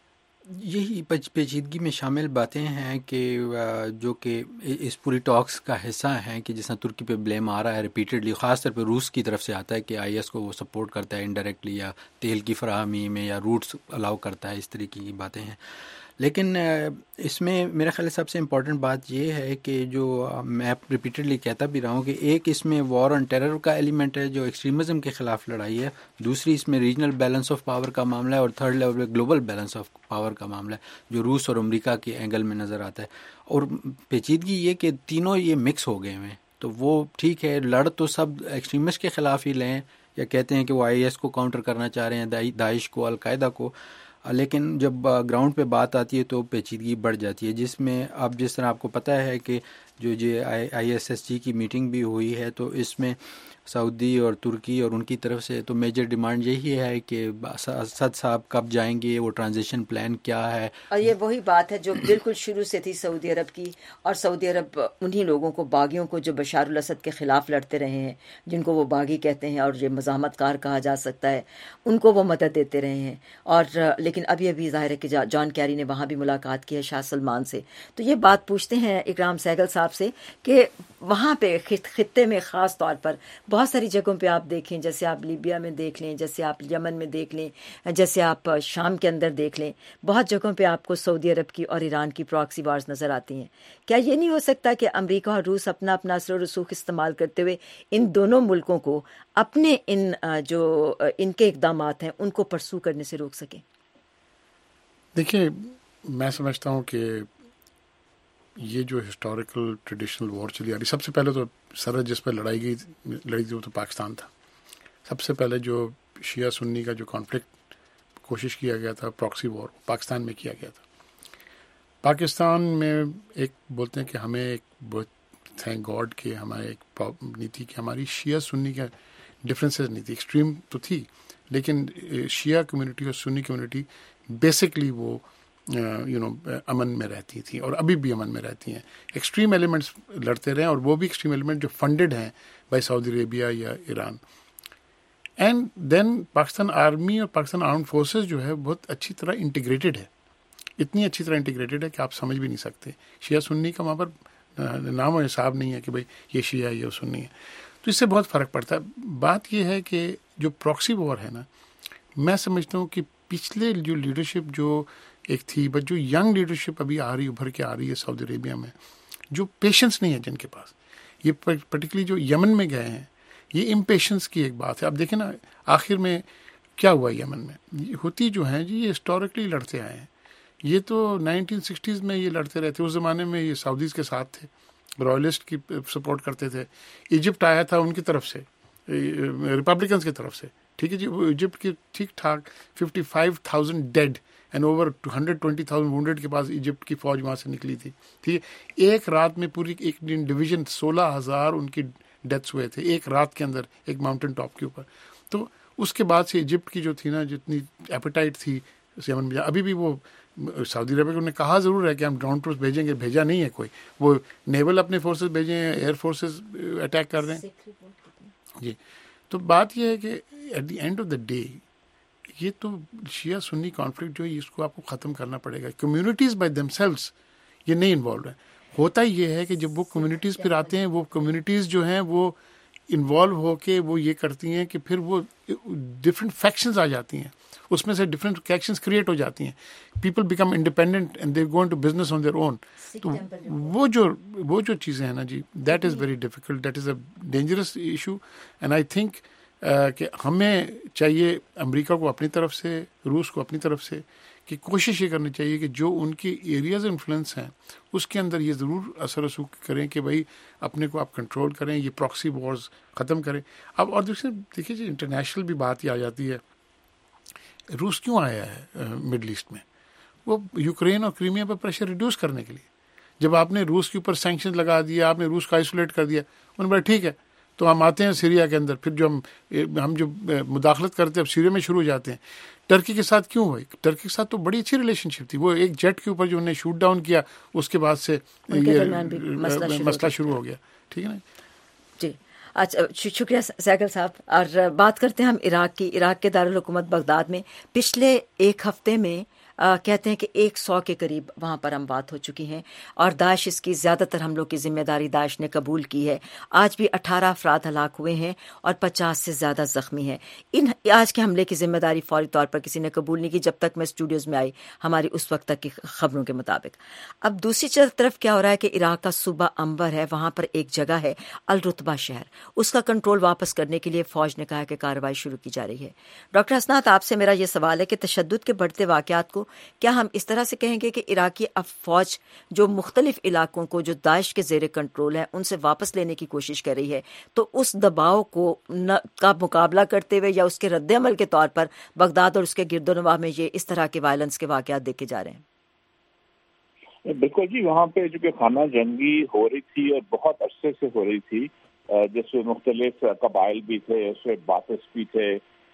یہی پیچیدگی میں شامل باتیں ہیں کہ جو کہ اس پوری ٹاکس کا حصہ ہیں کہ جس طرح ترکی پہ بلیم آ رہا ہے ریپیٹڈلی، خاص طور پہ روس کی طرف سے آتا ہے کہ آئی ایس کو وہ سپورٹ کرتا ہے انڈائریکٹلی یا تیل کی فراہمی میں یا روٹس الاؤ کرتا ہے، اس طریقے کی باتیں ہیں۔ لیکن اس میں میرا خیال سب سے امپورٹنٹ بات یہ ہے کہ جو میں ریپیٹڈلی کہتا بھی رہا ہوں کہ ایک اس میں وار آن ٹیرر کا ایلیمنٹ ہے جو ایکسٹریمزم کے خلاف لڑائی ہے، دوسری اس میں ریجنل بیلنس آف پاور کا معاملہ ہے، اور third level global balance of power کا معاملہ ہے جو روس اور امریکہ کے اینگل میں نظر آتا ہے۔ اور پیچیدگی یہ کہ تینوں یہ مکس ہو گئے ہیں، تو وہ ٹھیک ہے لڑ تو سب ایکسٹریمسٹ کے خلاف ہی لیں یا کہتے ہیں کہ وہ آئی ایس کو کاؤنٹر کرنا چاہ رہے ہیں، داعش کو، القاعدہ کو، لیکن جب گراؤنڈ پہ بات آتی ہے تو پیچیدگی بڑھ جاتی ہے، جس میں اب جس طرح آپ کو پتہ ہے کہ جو آئی ایس ایس جی کی میٹنگ بھی ہوئی ہے تو اس میں سعودی اور ترکی اور ان کی طرف سے تو میجر ڈیمانڈ یہی ہے کہ اسد صاحب کب جائیں گے، وہ ٹرانزیشن پلان کیا ہے، اور یہ وہی بات ہے جو بالکل شروع سے تھی سعودی عرب کی، اور سعودی عرب انہی لوگوں کو، باغیوں کو جو بشار الاسد کے خلاف لڑتے رہے ہیں، جن کو وہ باغی کہتے ہیں اور یہ مزاحمت کار کہا جا سکتا ہے، ان کو وہ مدد دیتے رہے ہیں۔ اور لیکن ابھی ظاہر ہے کہ جان کیری نے وہاں بھی ملاقات کی ہے شاہ سلمان سے، تو یہ بات پوچھتے ہیں اکرام سہگل صاحب سے کہ وہاں پہ خطے میں خاص طور پر بہت ساری جگہوں پہ آپ دیکھیں، جیسے آپ لیبیا میں دیکھ لیں، جیسے آپ یمن میں دیکھ لیں، جیسے آپ شام کے اندر دیکھ لیں، بہت جگہوں پہ آپ کو سعودی عرب کی اور ایران کی پراکسی وارز نظر آتی ہیں۔ کیا یہ نہیں ہو سکتا کہ امریکہ اور روس اپنا اثر و رسوخ استعمال کرتے ہوئے ان دونوں ملکوں کو اپنے ان کے اقدامات ہیں ان کو پرسو کرنے سے روک سکیں؟ دیکھیے، میں سمجھتا ہوں کہ یہ جو ہسٹوریکل ٹریڈیشنل وار چلی آ رہی، سب سے پہلے تو سرحد جس پہ لڑی تھی وہ تو پاکستان تھا۔ سب سے پہلے جو شیعہ سنی کا جو کانفلکٹ کوشش کیا گیا تھا، پراکسی وار، پاکستان میں کیا گیا تھا۔ پاکستان میں ایک بولتے ہیں کہ ہمیں ایک بہت تھینک گاڈ کہ ہمارے ایک نہیں تھی کہ ہماری شیعہ سنی کا ڈفرینسز نہیں تھی، ایکسٹریم تو تھی لیکن شیعہ کمیونٹی اور سنی کمیونٹی بیسکلی وہ امن میں رہتی تھی اور ابھی بھی امن میں رہتی ہیں۔ ایکسٹریم ایلیمنٹس لڑتے رہے اور وہ بھی ایکسٹریم ایلیمنٹ جو فنڈڈ ہیں بائی سعودی عربیہ یا Iran. And then Pakistan army اور پاکستان آرمڈ فورسز جو ہے بہت اچھی طرح انٹیگریٹڈ ہے، اتنی اچھی طرح انٹیگریٹڈ ہے کہ آپ سمجھ بھی نہیں سکتے۔ شیعہ سنی کا وہاں پر نام و حساب نہیں ہے کہ بھائی یہ شیعہ ہے یہ سنی ہے، تو اس سے بہت فرق پڑتا ہے۔ بات یہ ہے کہ جو پراکسی وار ہے نا، میں سمجھتا ہوں کہ پچھلے جو لیڈرشپ جو ایک تھی، بٹ جو ینگ لیڈرشپ ابھی آ رہی ابھر کے آ رہی ہے سعودی عربیہ میں، جو پیشنس نہیں ہے جن کے پاس، یہ پرٹیکولرلی جو یمن میں گئے ہیں، یہ امپیشنس کی ایک بات ہے۔ اب دیکھیں نا آخر میں کیا ہوا یمن میں، ہوتی جو ہیں جی یہ ہسٹوریکلی لڑتے آئے ہیں، یہ تو 1960s میں یہ لڑتے رہتے. اس زمانے میں یہ سعودیز کے ساتھ تھے, رائلسٹ کی سپورٹ کرتے تھے. ایجپٹ آیا تھا ان کی طرف سے, ریپبلکنس کی طرف سے, ٹھیک ہے جی. ایجپٹ کی ٹھیک ٹھاک 55,000 ڈیڈ اینڈ اوور 120,000 وونڈیڈ کے پاس ایجپٹ کی فوج وہاں سے نکلی تھی, ٹھیک ہے. ایک رات میں پوری ایک ڈویژن 16,000 ان کی ڈیتھس ہوئے تھے ایک رات کے اندر, ایک ماؤنٹین ٹاپ کے اوپر. تو اس کے بعد سے ایجپٹ کی جو تھی نا, جتنی ایپیٹائٹ تھی یمن میں, ابھی بھی وہ سعودی عربیہ نے کہا ضرور ہے کہ ہم گراؤنڈ ٹروپس بھیجیں گے, بھیجا نہیں ہے کوئی. وہ نیول اپنے فورسز بھیجے ہیں, ایئر فورسز اٹیک کر رہے ہیں جی. تو بات یہ ہے کہ at the end of the day یہ تو شیعہ سنی کانفلکٹ جو ہے اس کو آپ کو ختم کرنا پڑے گا. کمیونٹیز بائی دیم سیلوز یہ نہیں انوالو ہیں. ہوتا یہ ہے کہ جب وہ کمیونٹیز پھر آتے ہیں, وہ کمیونٹیز جو ہیں وہ انوالو ہو کے وہ یہ کرتی ہیں کہ پھر وہ ڈفرینٹ فیکشنز آ جاتی ہیں, اس میں سے ڈفرینٹ فیکشنز کریٹ ہو جاتی ہیں. People become independent and they go into business on their own. تو وہ جو چیزیں ہیں نا جی, that is very difficult, that is a dangerous issue. And I think کہ ہمیں چاہیے امریکہ کو اپنی طرف سے, روس کو اپنی طرف سے, کہ کوشش یہ کرنی چاہیے کہ جو ان کی ایریاز انفلوئنس ہیں اس کے اندر یہ ضرور اثر رسوخ کریں کہ بھائی اپنے کو آپ کنٹرول کریں, یہ پراکسی وارز ختم کریں. اب اور دوسرے دیکھیے جی, انٹرنیشنل بھی بات یہ آ جاتی ہے. روس کیوں آیا ہے مڈل ایسٹ میں؟ وہ یوکرین اور کریمیا پر پریشر ریڈیوس کرنے کے لیے. جب آپ نے روس کے اوپر سینکشن لگا دیا, آپ نے روس کو آئسولیٹ کر دیا, انہوں نے بولا ٹھیک ہے تو ہم آتے ہیں سیریا کے اندر, پھر جو ہم جو مداخلت کرتے ہیں اب سیریا میں شروع ہو جاتے ہیں. ٹرکی کے ساتھ کیوں ہوئی؟ ٹرکی کے ساتھ تو بڑی اچھی ریلیشن شپ تھی. وہ ایک جیٹ کے اوپر جو انہوں نے شوٹ ڈاؤن کیا اس کے بعد سے یہ مسئلہ شروع ہو گیا, ٹھیک ہے نا جی. اچھا, شکریہ سیگل صاحب. اور بات کرتے ہیں ہم عراق کی. عراق کے دارالحکومت بغداد میں پچھلے ایک ہفتے میں کہتے ہیں کہ 100 کے قریب وہاں پر اموات ہو چکی ہیں, اور داعش اس کی زیادہ تر حملوں کی ذمہ داری داعش نے قبول کی ہے. آج بھی 18 افراد ہلاک ہوئے ہیں اور 50 سے زیادہ زخمی ہیں. آج کے حملے کی ذمہ داری فوری طور پر کسی نے قبول نہیں کی جب تک میں اسٹوڈیوز میں آئی, ہماری اس وقت تک کی خبروں کے مطابق. اب دوسری طرف کیا ہو رہا ہے کہ عراق کا صوبہ انبر ہے, وہاں پر ایک جگہ ہے الرتبہ شہر, اس کا کنٹرول واپس کرنے کے لیے فوج نے کہا کہ کارروائی شروع کی جا رہی ہے. ڈاکٹر حسنات, آپ سے میرا یہ سوال ہے کہ تشدد کے بڑھتے واقعات کو کیا ہم اس طرح سے کہیں گے کہ عراقی فوج جو مختلف علاقوں کو جو داعش کے زیر کنٹرول ہے ان سے واپس لینے کی کوشش کر رہی ہے, تو اس دباؤ کا مقابلہ کرتے ہوئے یا اس کے رد عمل کے طور پر بغداد اور اس کے گرد و نواح میں یہ اس طرح کے وائلنس کے واقعات دیکھے جا رہے ہیں؟ بالکل جی, وہاں پہ جو کہ خانہ جنگی ہو رہی تھی اور بہت عرصے سے ہو رہی تھی, جس میں مختلف قبائل بھی تھے, اس میں باطس بھی تھے,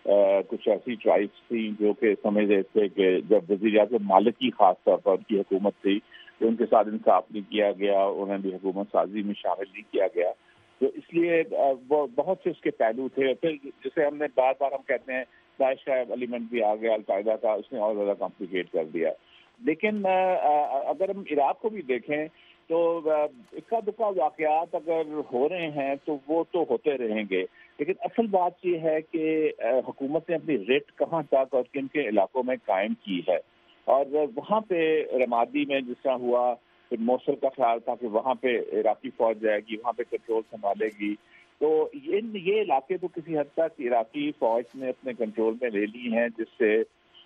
کچھ ایسی ٹرائبس تھیں جو کہ سمجھ رہے تھے کہ جب وزیر اعظم مالکی خاص طور پر ان کی حکومت تھی تو ان کے ساتھ انصاف نہیں کیا گیا, انہیں بھی حکومت سازی میں شامل نہیں کیا گیا, تو اس لیے بہت سے اس کے پہلو تھے. پھر جیسے ہم نے بار بار ہم کہتے ہیں داعش کا ایلیمنٹ بھی آ گیا, القاعدہ کا, اس نے اور زیادہ کمپلیکیٹ کر دیا. لیکن اگر ہم عراق کو بھی دیکھیں تو اکا دکا واقعات اگر ہو رہے ہیں تو وہ تو ہوتے رہیں گے, لیکن اصل بات یہ ہے کہ حکومت نے اپنی ریٹ کہاں تک اور کن کے علاقوں میں قائم کی ہے. اور وہاں پہ رمادی میں جس طرح ہوا, پھر موصل کا خیال تھا کہ وہاں پہ عراقی فوج جائے گی, وہاں پہ کنٹرول سنبھالے گی, تو یہ علاقے تو کسی حد تک عراقی فوج نے اپنے کنٹرول میں لے لی ہیں, جس سے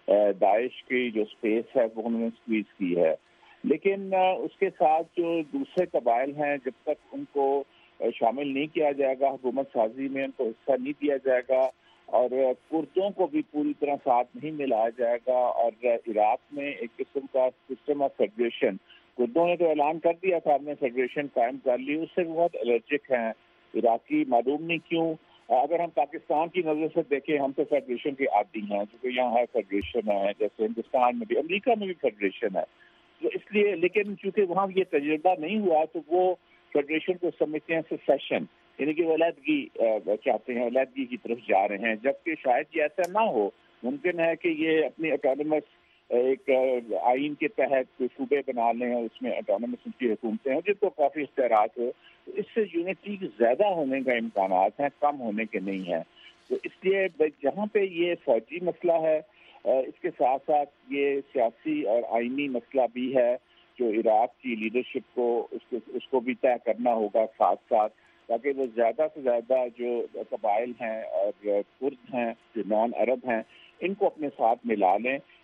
داعش کی جو سپیس ہے وہ انہوں نے سکویز کی ہے. لیکن اس کے ساتھ جو دوسرے قبائل ہیں, جب تک ان کو شامل نہیں کیا جائے گا حکومت سازی میں, ان کو حصہ نہیں دیا جائے گا, اور کردوں کو بھی پوری طرح ساتھ نہیں ملایا جائے گا, اور عراق میں ایک قسم کا سسٹم آف فیڈریشن, کردوں نے تو اعلان کر دیا تھا ہم نے فیڈریشن قائم کر لی, اس سے بہت الرجک ہیں عراقی, معلوم نہیں کیوں. اگر ہم پاکستان کی نظر سے دیکھیں, ہم تو فیڈریشن کے عادی ہیں, کیونکہ یہاں ہے فیڈریشن ہے, جیسے ہندوستان میں بھی, امریکہ میں بھی فیڈریشن ہے, تو اس لیے. لیکن چونکہ وہاں یہ تجربہ نہیں ہوا تو وہ فیڈریشن کو سمجھتے ہیں سیسیشن, یعنی کہ وہ علیحدگی چاہتے ہیں, علیحدگی کی طرف جا رہے ہیں, جبکہ شاید یہ ایسا نہ ہو. ممکن ہے کہ یہ اپنی اٹانومس ایک آئین کے تحت صوبے بنا لیں اور اس میں اٹانومس ان کی حکومتیں ہیں جن کو کافی اختیارات ہو, تو اس سے یونٹی زیادہ ہونے کا امکانات ہیں, کم ہونے کے نہیں ہیں. تو اس لیے جہاں پہ یہ فوجی مسئلہ ہے, اس کے ساتھ ساتھ یہ سیاسی اور آئینی مسئلہ بھی ہے جو عراق کی لیڈرشپ کو اس کو بھی طے کرنا ہوگا ساتھ ساتھ, تاکہ وہ زیادہ سے زیادہ جو قبائل ہیں اور کرد ہیں جو نان عرب ہیں ان کو اپنے ساتھ ملا لیں.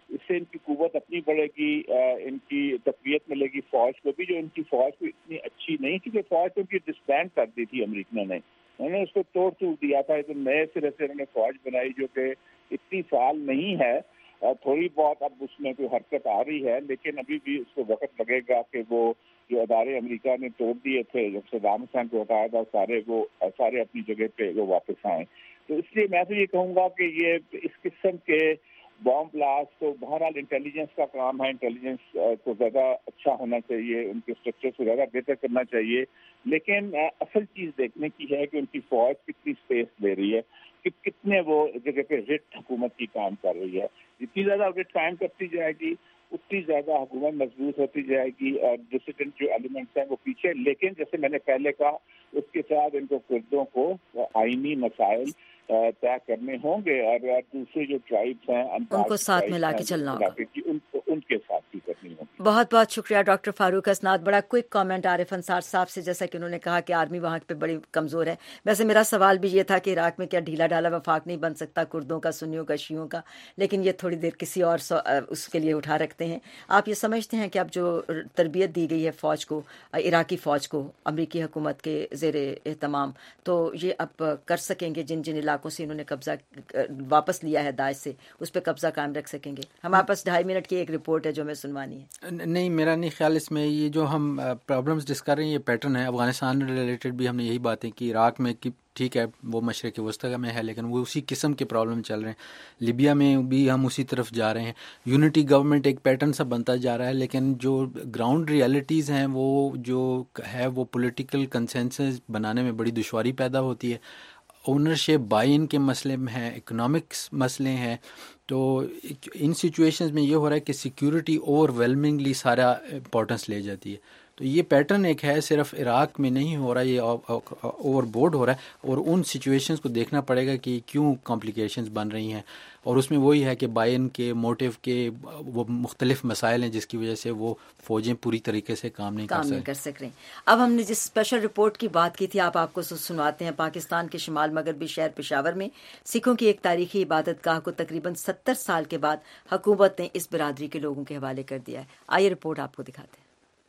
اس سے ان کی قوت اپنی بڑھے گی, ان کی تقویت ملے گی فوج کو بھی, جو ان کی فوج کو اتنی اچھی نہیں, کیونکہ فوج تو ان کی ڈسبینڈ کر دی تھی امریکہ نے, انہوں نے اس کو توڑ دیا تھا. تو نئے سرے سے انہوں نے فوج بنائی جو کہ اتنی فعال نہیں ہے, تھوڑی بہت اب اس میں کوئی حرکت آ رہی ہے, لیکن ابھی بھی اس کو وقت لگے گا کہ وہ جو ادارے امریکہ نے توڑ دیے تھے جب صدام حسین کو ہٹایا تھا, سارے اپنی جگہ پہ وہ واپس آئیں. تو اس لیے میں تو یہ کہوں گا کہ یہ اس قسم کے بام بلاسٹ تو بہرحال انٹیلیجنس کا کام ہے, انٹیلیجنس کو زیادہ اچھا ہونا چاہیے, ان کے اسٹرکچر کو زیادہ بہتر کرنا چاہیے, لیکن اصل چیز دیکھنے کی ہے کہ ان کی فوج کتنی اسپیس لے رہی ہے, کہ کتنے وہ جگہ پہ رٹ حکومت کی کام کر رہی ہے. جتنی زیادہ رٹ قائم کرتی جائے گی اتنی زیادہ حکومت مضبوط ہوتی جائے گی, اور ڈسیڈنٹ جو ایلیمنٹس ہیں وہ پیچھے. لیکن جیسے میں نے پہلے کہا, اس کے ساتھ ان کو کردوں کو آئینی مسائل طے کرنے ہوں گے, اور دوسرے جو ٹرائبس ہیں ان کو ساتھ میں لا کے چلنا ہوگا, ان کے ساتھ بھی کرنی ہوگی. بہت بہت شکریہ ڈاکٹر فاروق اسناد. بڑا کوئک کامنٹ عارف انصار صاحب سے, جیسا کہ انہوں نے کہا کہ آرمی وہاں پہ بڑی کمزور ہے. ویسے میرا سوال بھی یہ تھا کہ عراق میں کیا ڈھیلا ڈالا وفاق نہیں بن سکتا کردوں کا, سنیوں کا, شیعوں کا, لیکن یہ تھوڑی دیر کسی اور اس کے لیے اٹھا رکھتے ہیں. آپ یہ سمجھتے ہیں کہ اب جو تربیت دی گئی ہے فوج کو, عراقی فوج کو امریکی حکومت کے زیر اہتمام, تو یہ اب کر سکیں گے جن جن علاقوں سے انہوں نے قبضہ واپس لیا ہے داعش سے, اس پہ قبضہ قائم رکھ سکیں گے؟ ہمارے پاس 2.5 منٹ کی ایک رپورٹ ہے جو ہمیں سنوانی ہے. نہیں, میرا نہیں خیال اس میں. یہ جو ہم پرابلمز ڈسکس کر رہے ہیں یہ پیٹرن ہے. افغانستان ریلیٹڈ بھی ہم نے یہی باتیں کی, عراق میں ٹھیک ہے وہ مشرق وسطی میں ہے لیکن وہ اسی قسم کے پرابلم چل رہے ہیں. لیبیا میں بھی ہم اسی طرف جا رہے ہیں. یونٹی گورنمنٹ ایک پیٹرن سا بنتا جا رہا ہے, لیکن جو گراؤنڈ ریالٹیز ہیں وہ جو ہے وہ پولیٹیکل کنسنسس بنانے میں بڑی دشواری پیدا ہوتی ہے. اونرشپ بائی ان کے مسئلے میں ہیں, اکنامکس مسئلے ہیں. تو ان سچویشنز میں یہ ہو رہا ہے کہ سیکیورٹی اوور ویلمنگلی سارا امپورٹنس لے جاتی ہے. تو یہ پیٹرن ایک ہے, صرف عراق میں نہیں ہو رہا, یہ اوور بورڈ ہو رہا ہے, اور ان سچویشنز کو دیکھنا پڑے گا کہ کیوں کمپلیکیشنز بن رہی ہیں. اور اس میں وہی ہے کہ بائن کے موٹیو کے وہ مختلف مسائل ہیں جس کی وجہ سے وہ فوجیں پوری طریقے سے کام نہیں کر سک رہی. اب ہم نے جس اسپیشل رپورٹ کی بات کی تھی آپ کو سنواتے ہیں. پاکستان کے شمال مغربی شہر پشاور میں سکھوں کی ایک تاریخی عبادت گاہ کو تقریباً 70 سال کے بعد حکومت نے اس برادری کے لوگوں کے حوالے کر دیا ہے. آئیے رپورٹ آپ کو دکھاتے ہیں.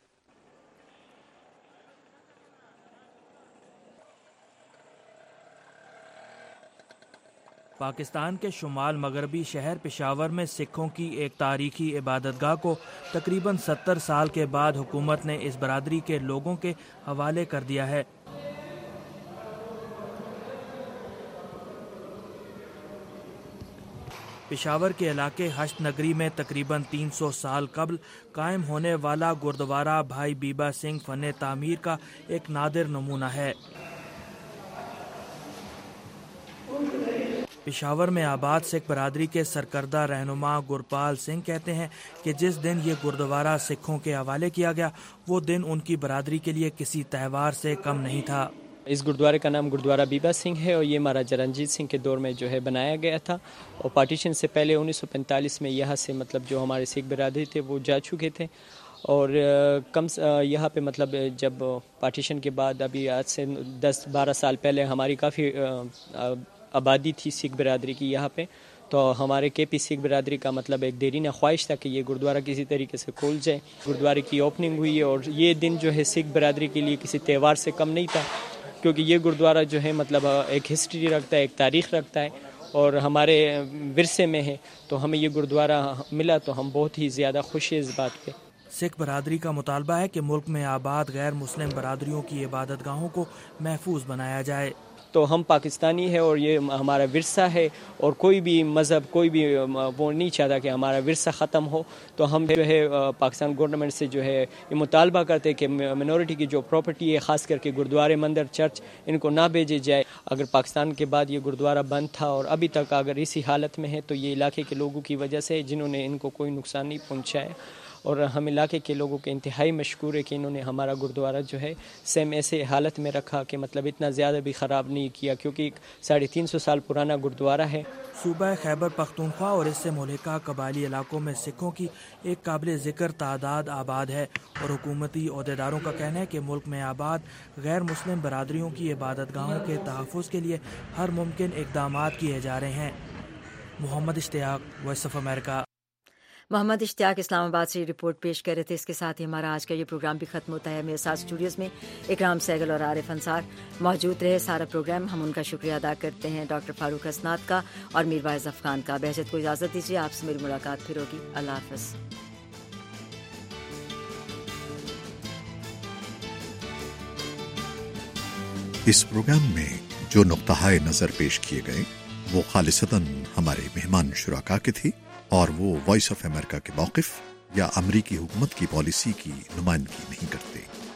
پاکستان کے شمال مغربی شہر پشاور میں سکھوں کی ایک تاریخی عبادت گاہ کو تقریباً 70 سال کے بعد حکومت نے اس برادری کے لوگوں کے حوالے کر دیا ہے. پشاور کے علاقے ہشت نگری میں تقریباً 300 سال قبل قائم ہونے والا گردوارہ بھائی بیبا سنگھ فن تعمیر کا ایک نادر نمونہ ہے. پشاور میں آباد سکھ برادری کے سرکردہ رہنما گرپال سنگھ کہتے ہیں کہ جس دن یہ گردوارہ سکھوں کے حوالے کیا گیا وہ دن ان کی برادری کے لیے کسی تہوار سے کم نہیں تھا. اس گردوارے کا نام گردوارہ بیبا سنگھ ہے اور یہ مہاراجہ رنجیت سنگھ کے دور میں جو ہے بنایا گیا تھا, اور پارٹیشن سے پہلے 1945 میں یہاں سے مطلب جو ہمارے سکھ برادری تھے وہ جا چکے تھے. اور یہاں پہ مطلب جب پارٹیشن کے بعد ابھی آج سے 10-12 سال پہلے ہماری کافی آبادی تھی سکھ برادری کی یہاں پہ, تو ہمارے کے پی سکھ برادری کا مطلب ایک دیرینہ خواہش تھا کہ یہ گردوارہ کسی طریقے سے کھول جائے. گردوارے کی اوپننگ ہوئی اور یہ دن جو ہے سکھ برادری کے لیے کسی تہوار سے کم نہیں تھا, کیونکہ یہ گردوارہ جو ہے مطلب ایک ہسٹری رکھتا ہے, ایک تاریخ رکھتا ہے اور ہمارے ورثے میں ہے. تو ہمیں یہ گردوارہ ملا تو ہم بہت ہی زیادہ خوش ہیں اس بات پہ. سکھ برادری کا مطالبہ ہے کہ ملک میں آباد غیر مسلم برادریوں کی عبادت گاہوں کو محفوظ بنایا جائے. تو ہم پاکستانی ہیں اور یہ ہمارا ورثہ ہے, اور کوئی بھی مذہب کوئی بھی وہ نہیں چاہتا کہ ہمارا ورثہ ختم ہو. تو ہم جو ہے پاکستان گورنمنٹ سے جو ہے یہ مطالبہ کرتے کہ منورٹی کی جو پراپرٹی ہے خاص کر کے گردوارے مندر چرچ ان کو نہ بھیجے جائے. اگر پاکستان کے بعد یہ گردوارہ بند تھا اور ابھی تک اگر اسی حالت میں ہے تو یہ علاقے کے لوگوں کی وجہ سے جنہوں نے ان کو کوئی نقصان نہیں پہنچایا, اور ہم علاقے کے لوگوں کے انتہائی مشکور ہے کہ انہوں نے ہمارا گردوارہ جو ہے سیم ایسے حالت میں رکھا کہ مطلب اتنا زیادہ بھی خراب نہیں کیا, کیونکہ 350 سال پرانا گردوارہ ہے. صوبہ خیبر پختونخوا اور اس سے ملحقہ قبائلی علاقوں میں سکھوں کی ایک قابل ذکر تعداد آباد ہے, اور حکومتی عہدیداروں کا کہنا ہے کہ ملک میں آباد غیر مسلم برادریوں کی عبادت گاہوں کے تحفظ کے لیے ہر ممکن اقدامات کیے جا رہے ہیں. Muhammad Ishtiaq, voice of America. Muhammad Ishtiaq Islamabad से रिपोर्ट पेश कर रहे थे। इसके साथ ही हमारा आज का ये प्रोग्राम भी खत्म होता है। मेरे साथ स्टूडियोज़ में इकराम सहगल और आरिफ अंसार मौजूद रहे सारा प्रोग्राम। हम उनका शुक्रिया अदा करते हैं, डॉक्टर फारूक हसनात का और मीरवाइज अफगान का। बहजत को इजाज़त दीजिए, आपसे मेरी मुलाकात फिर होगी। अल्लाह हाफ़िज़। इस प्रोग्राम में जो नुक्ता-ए नज़र पेश किए गए वो खालिसतन हमारे मेहमान शुराका के थे और वो वॉइस ऑफ अमेरिका के मौक़िफ़ या अमरीकी हुकूमत की पॉलिसी की नुमाइंदगी नहीं करते।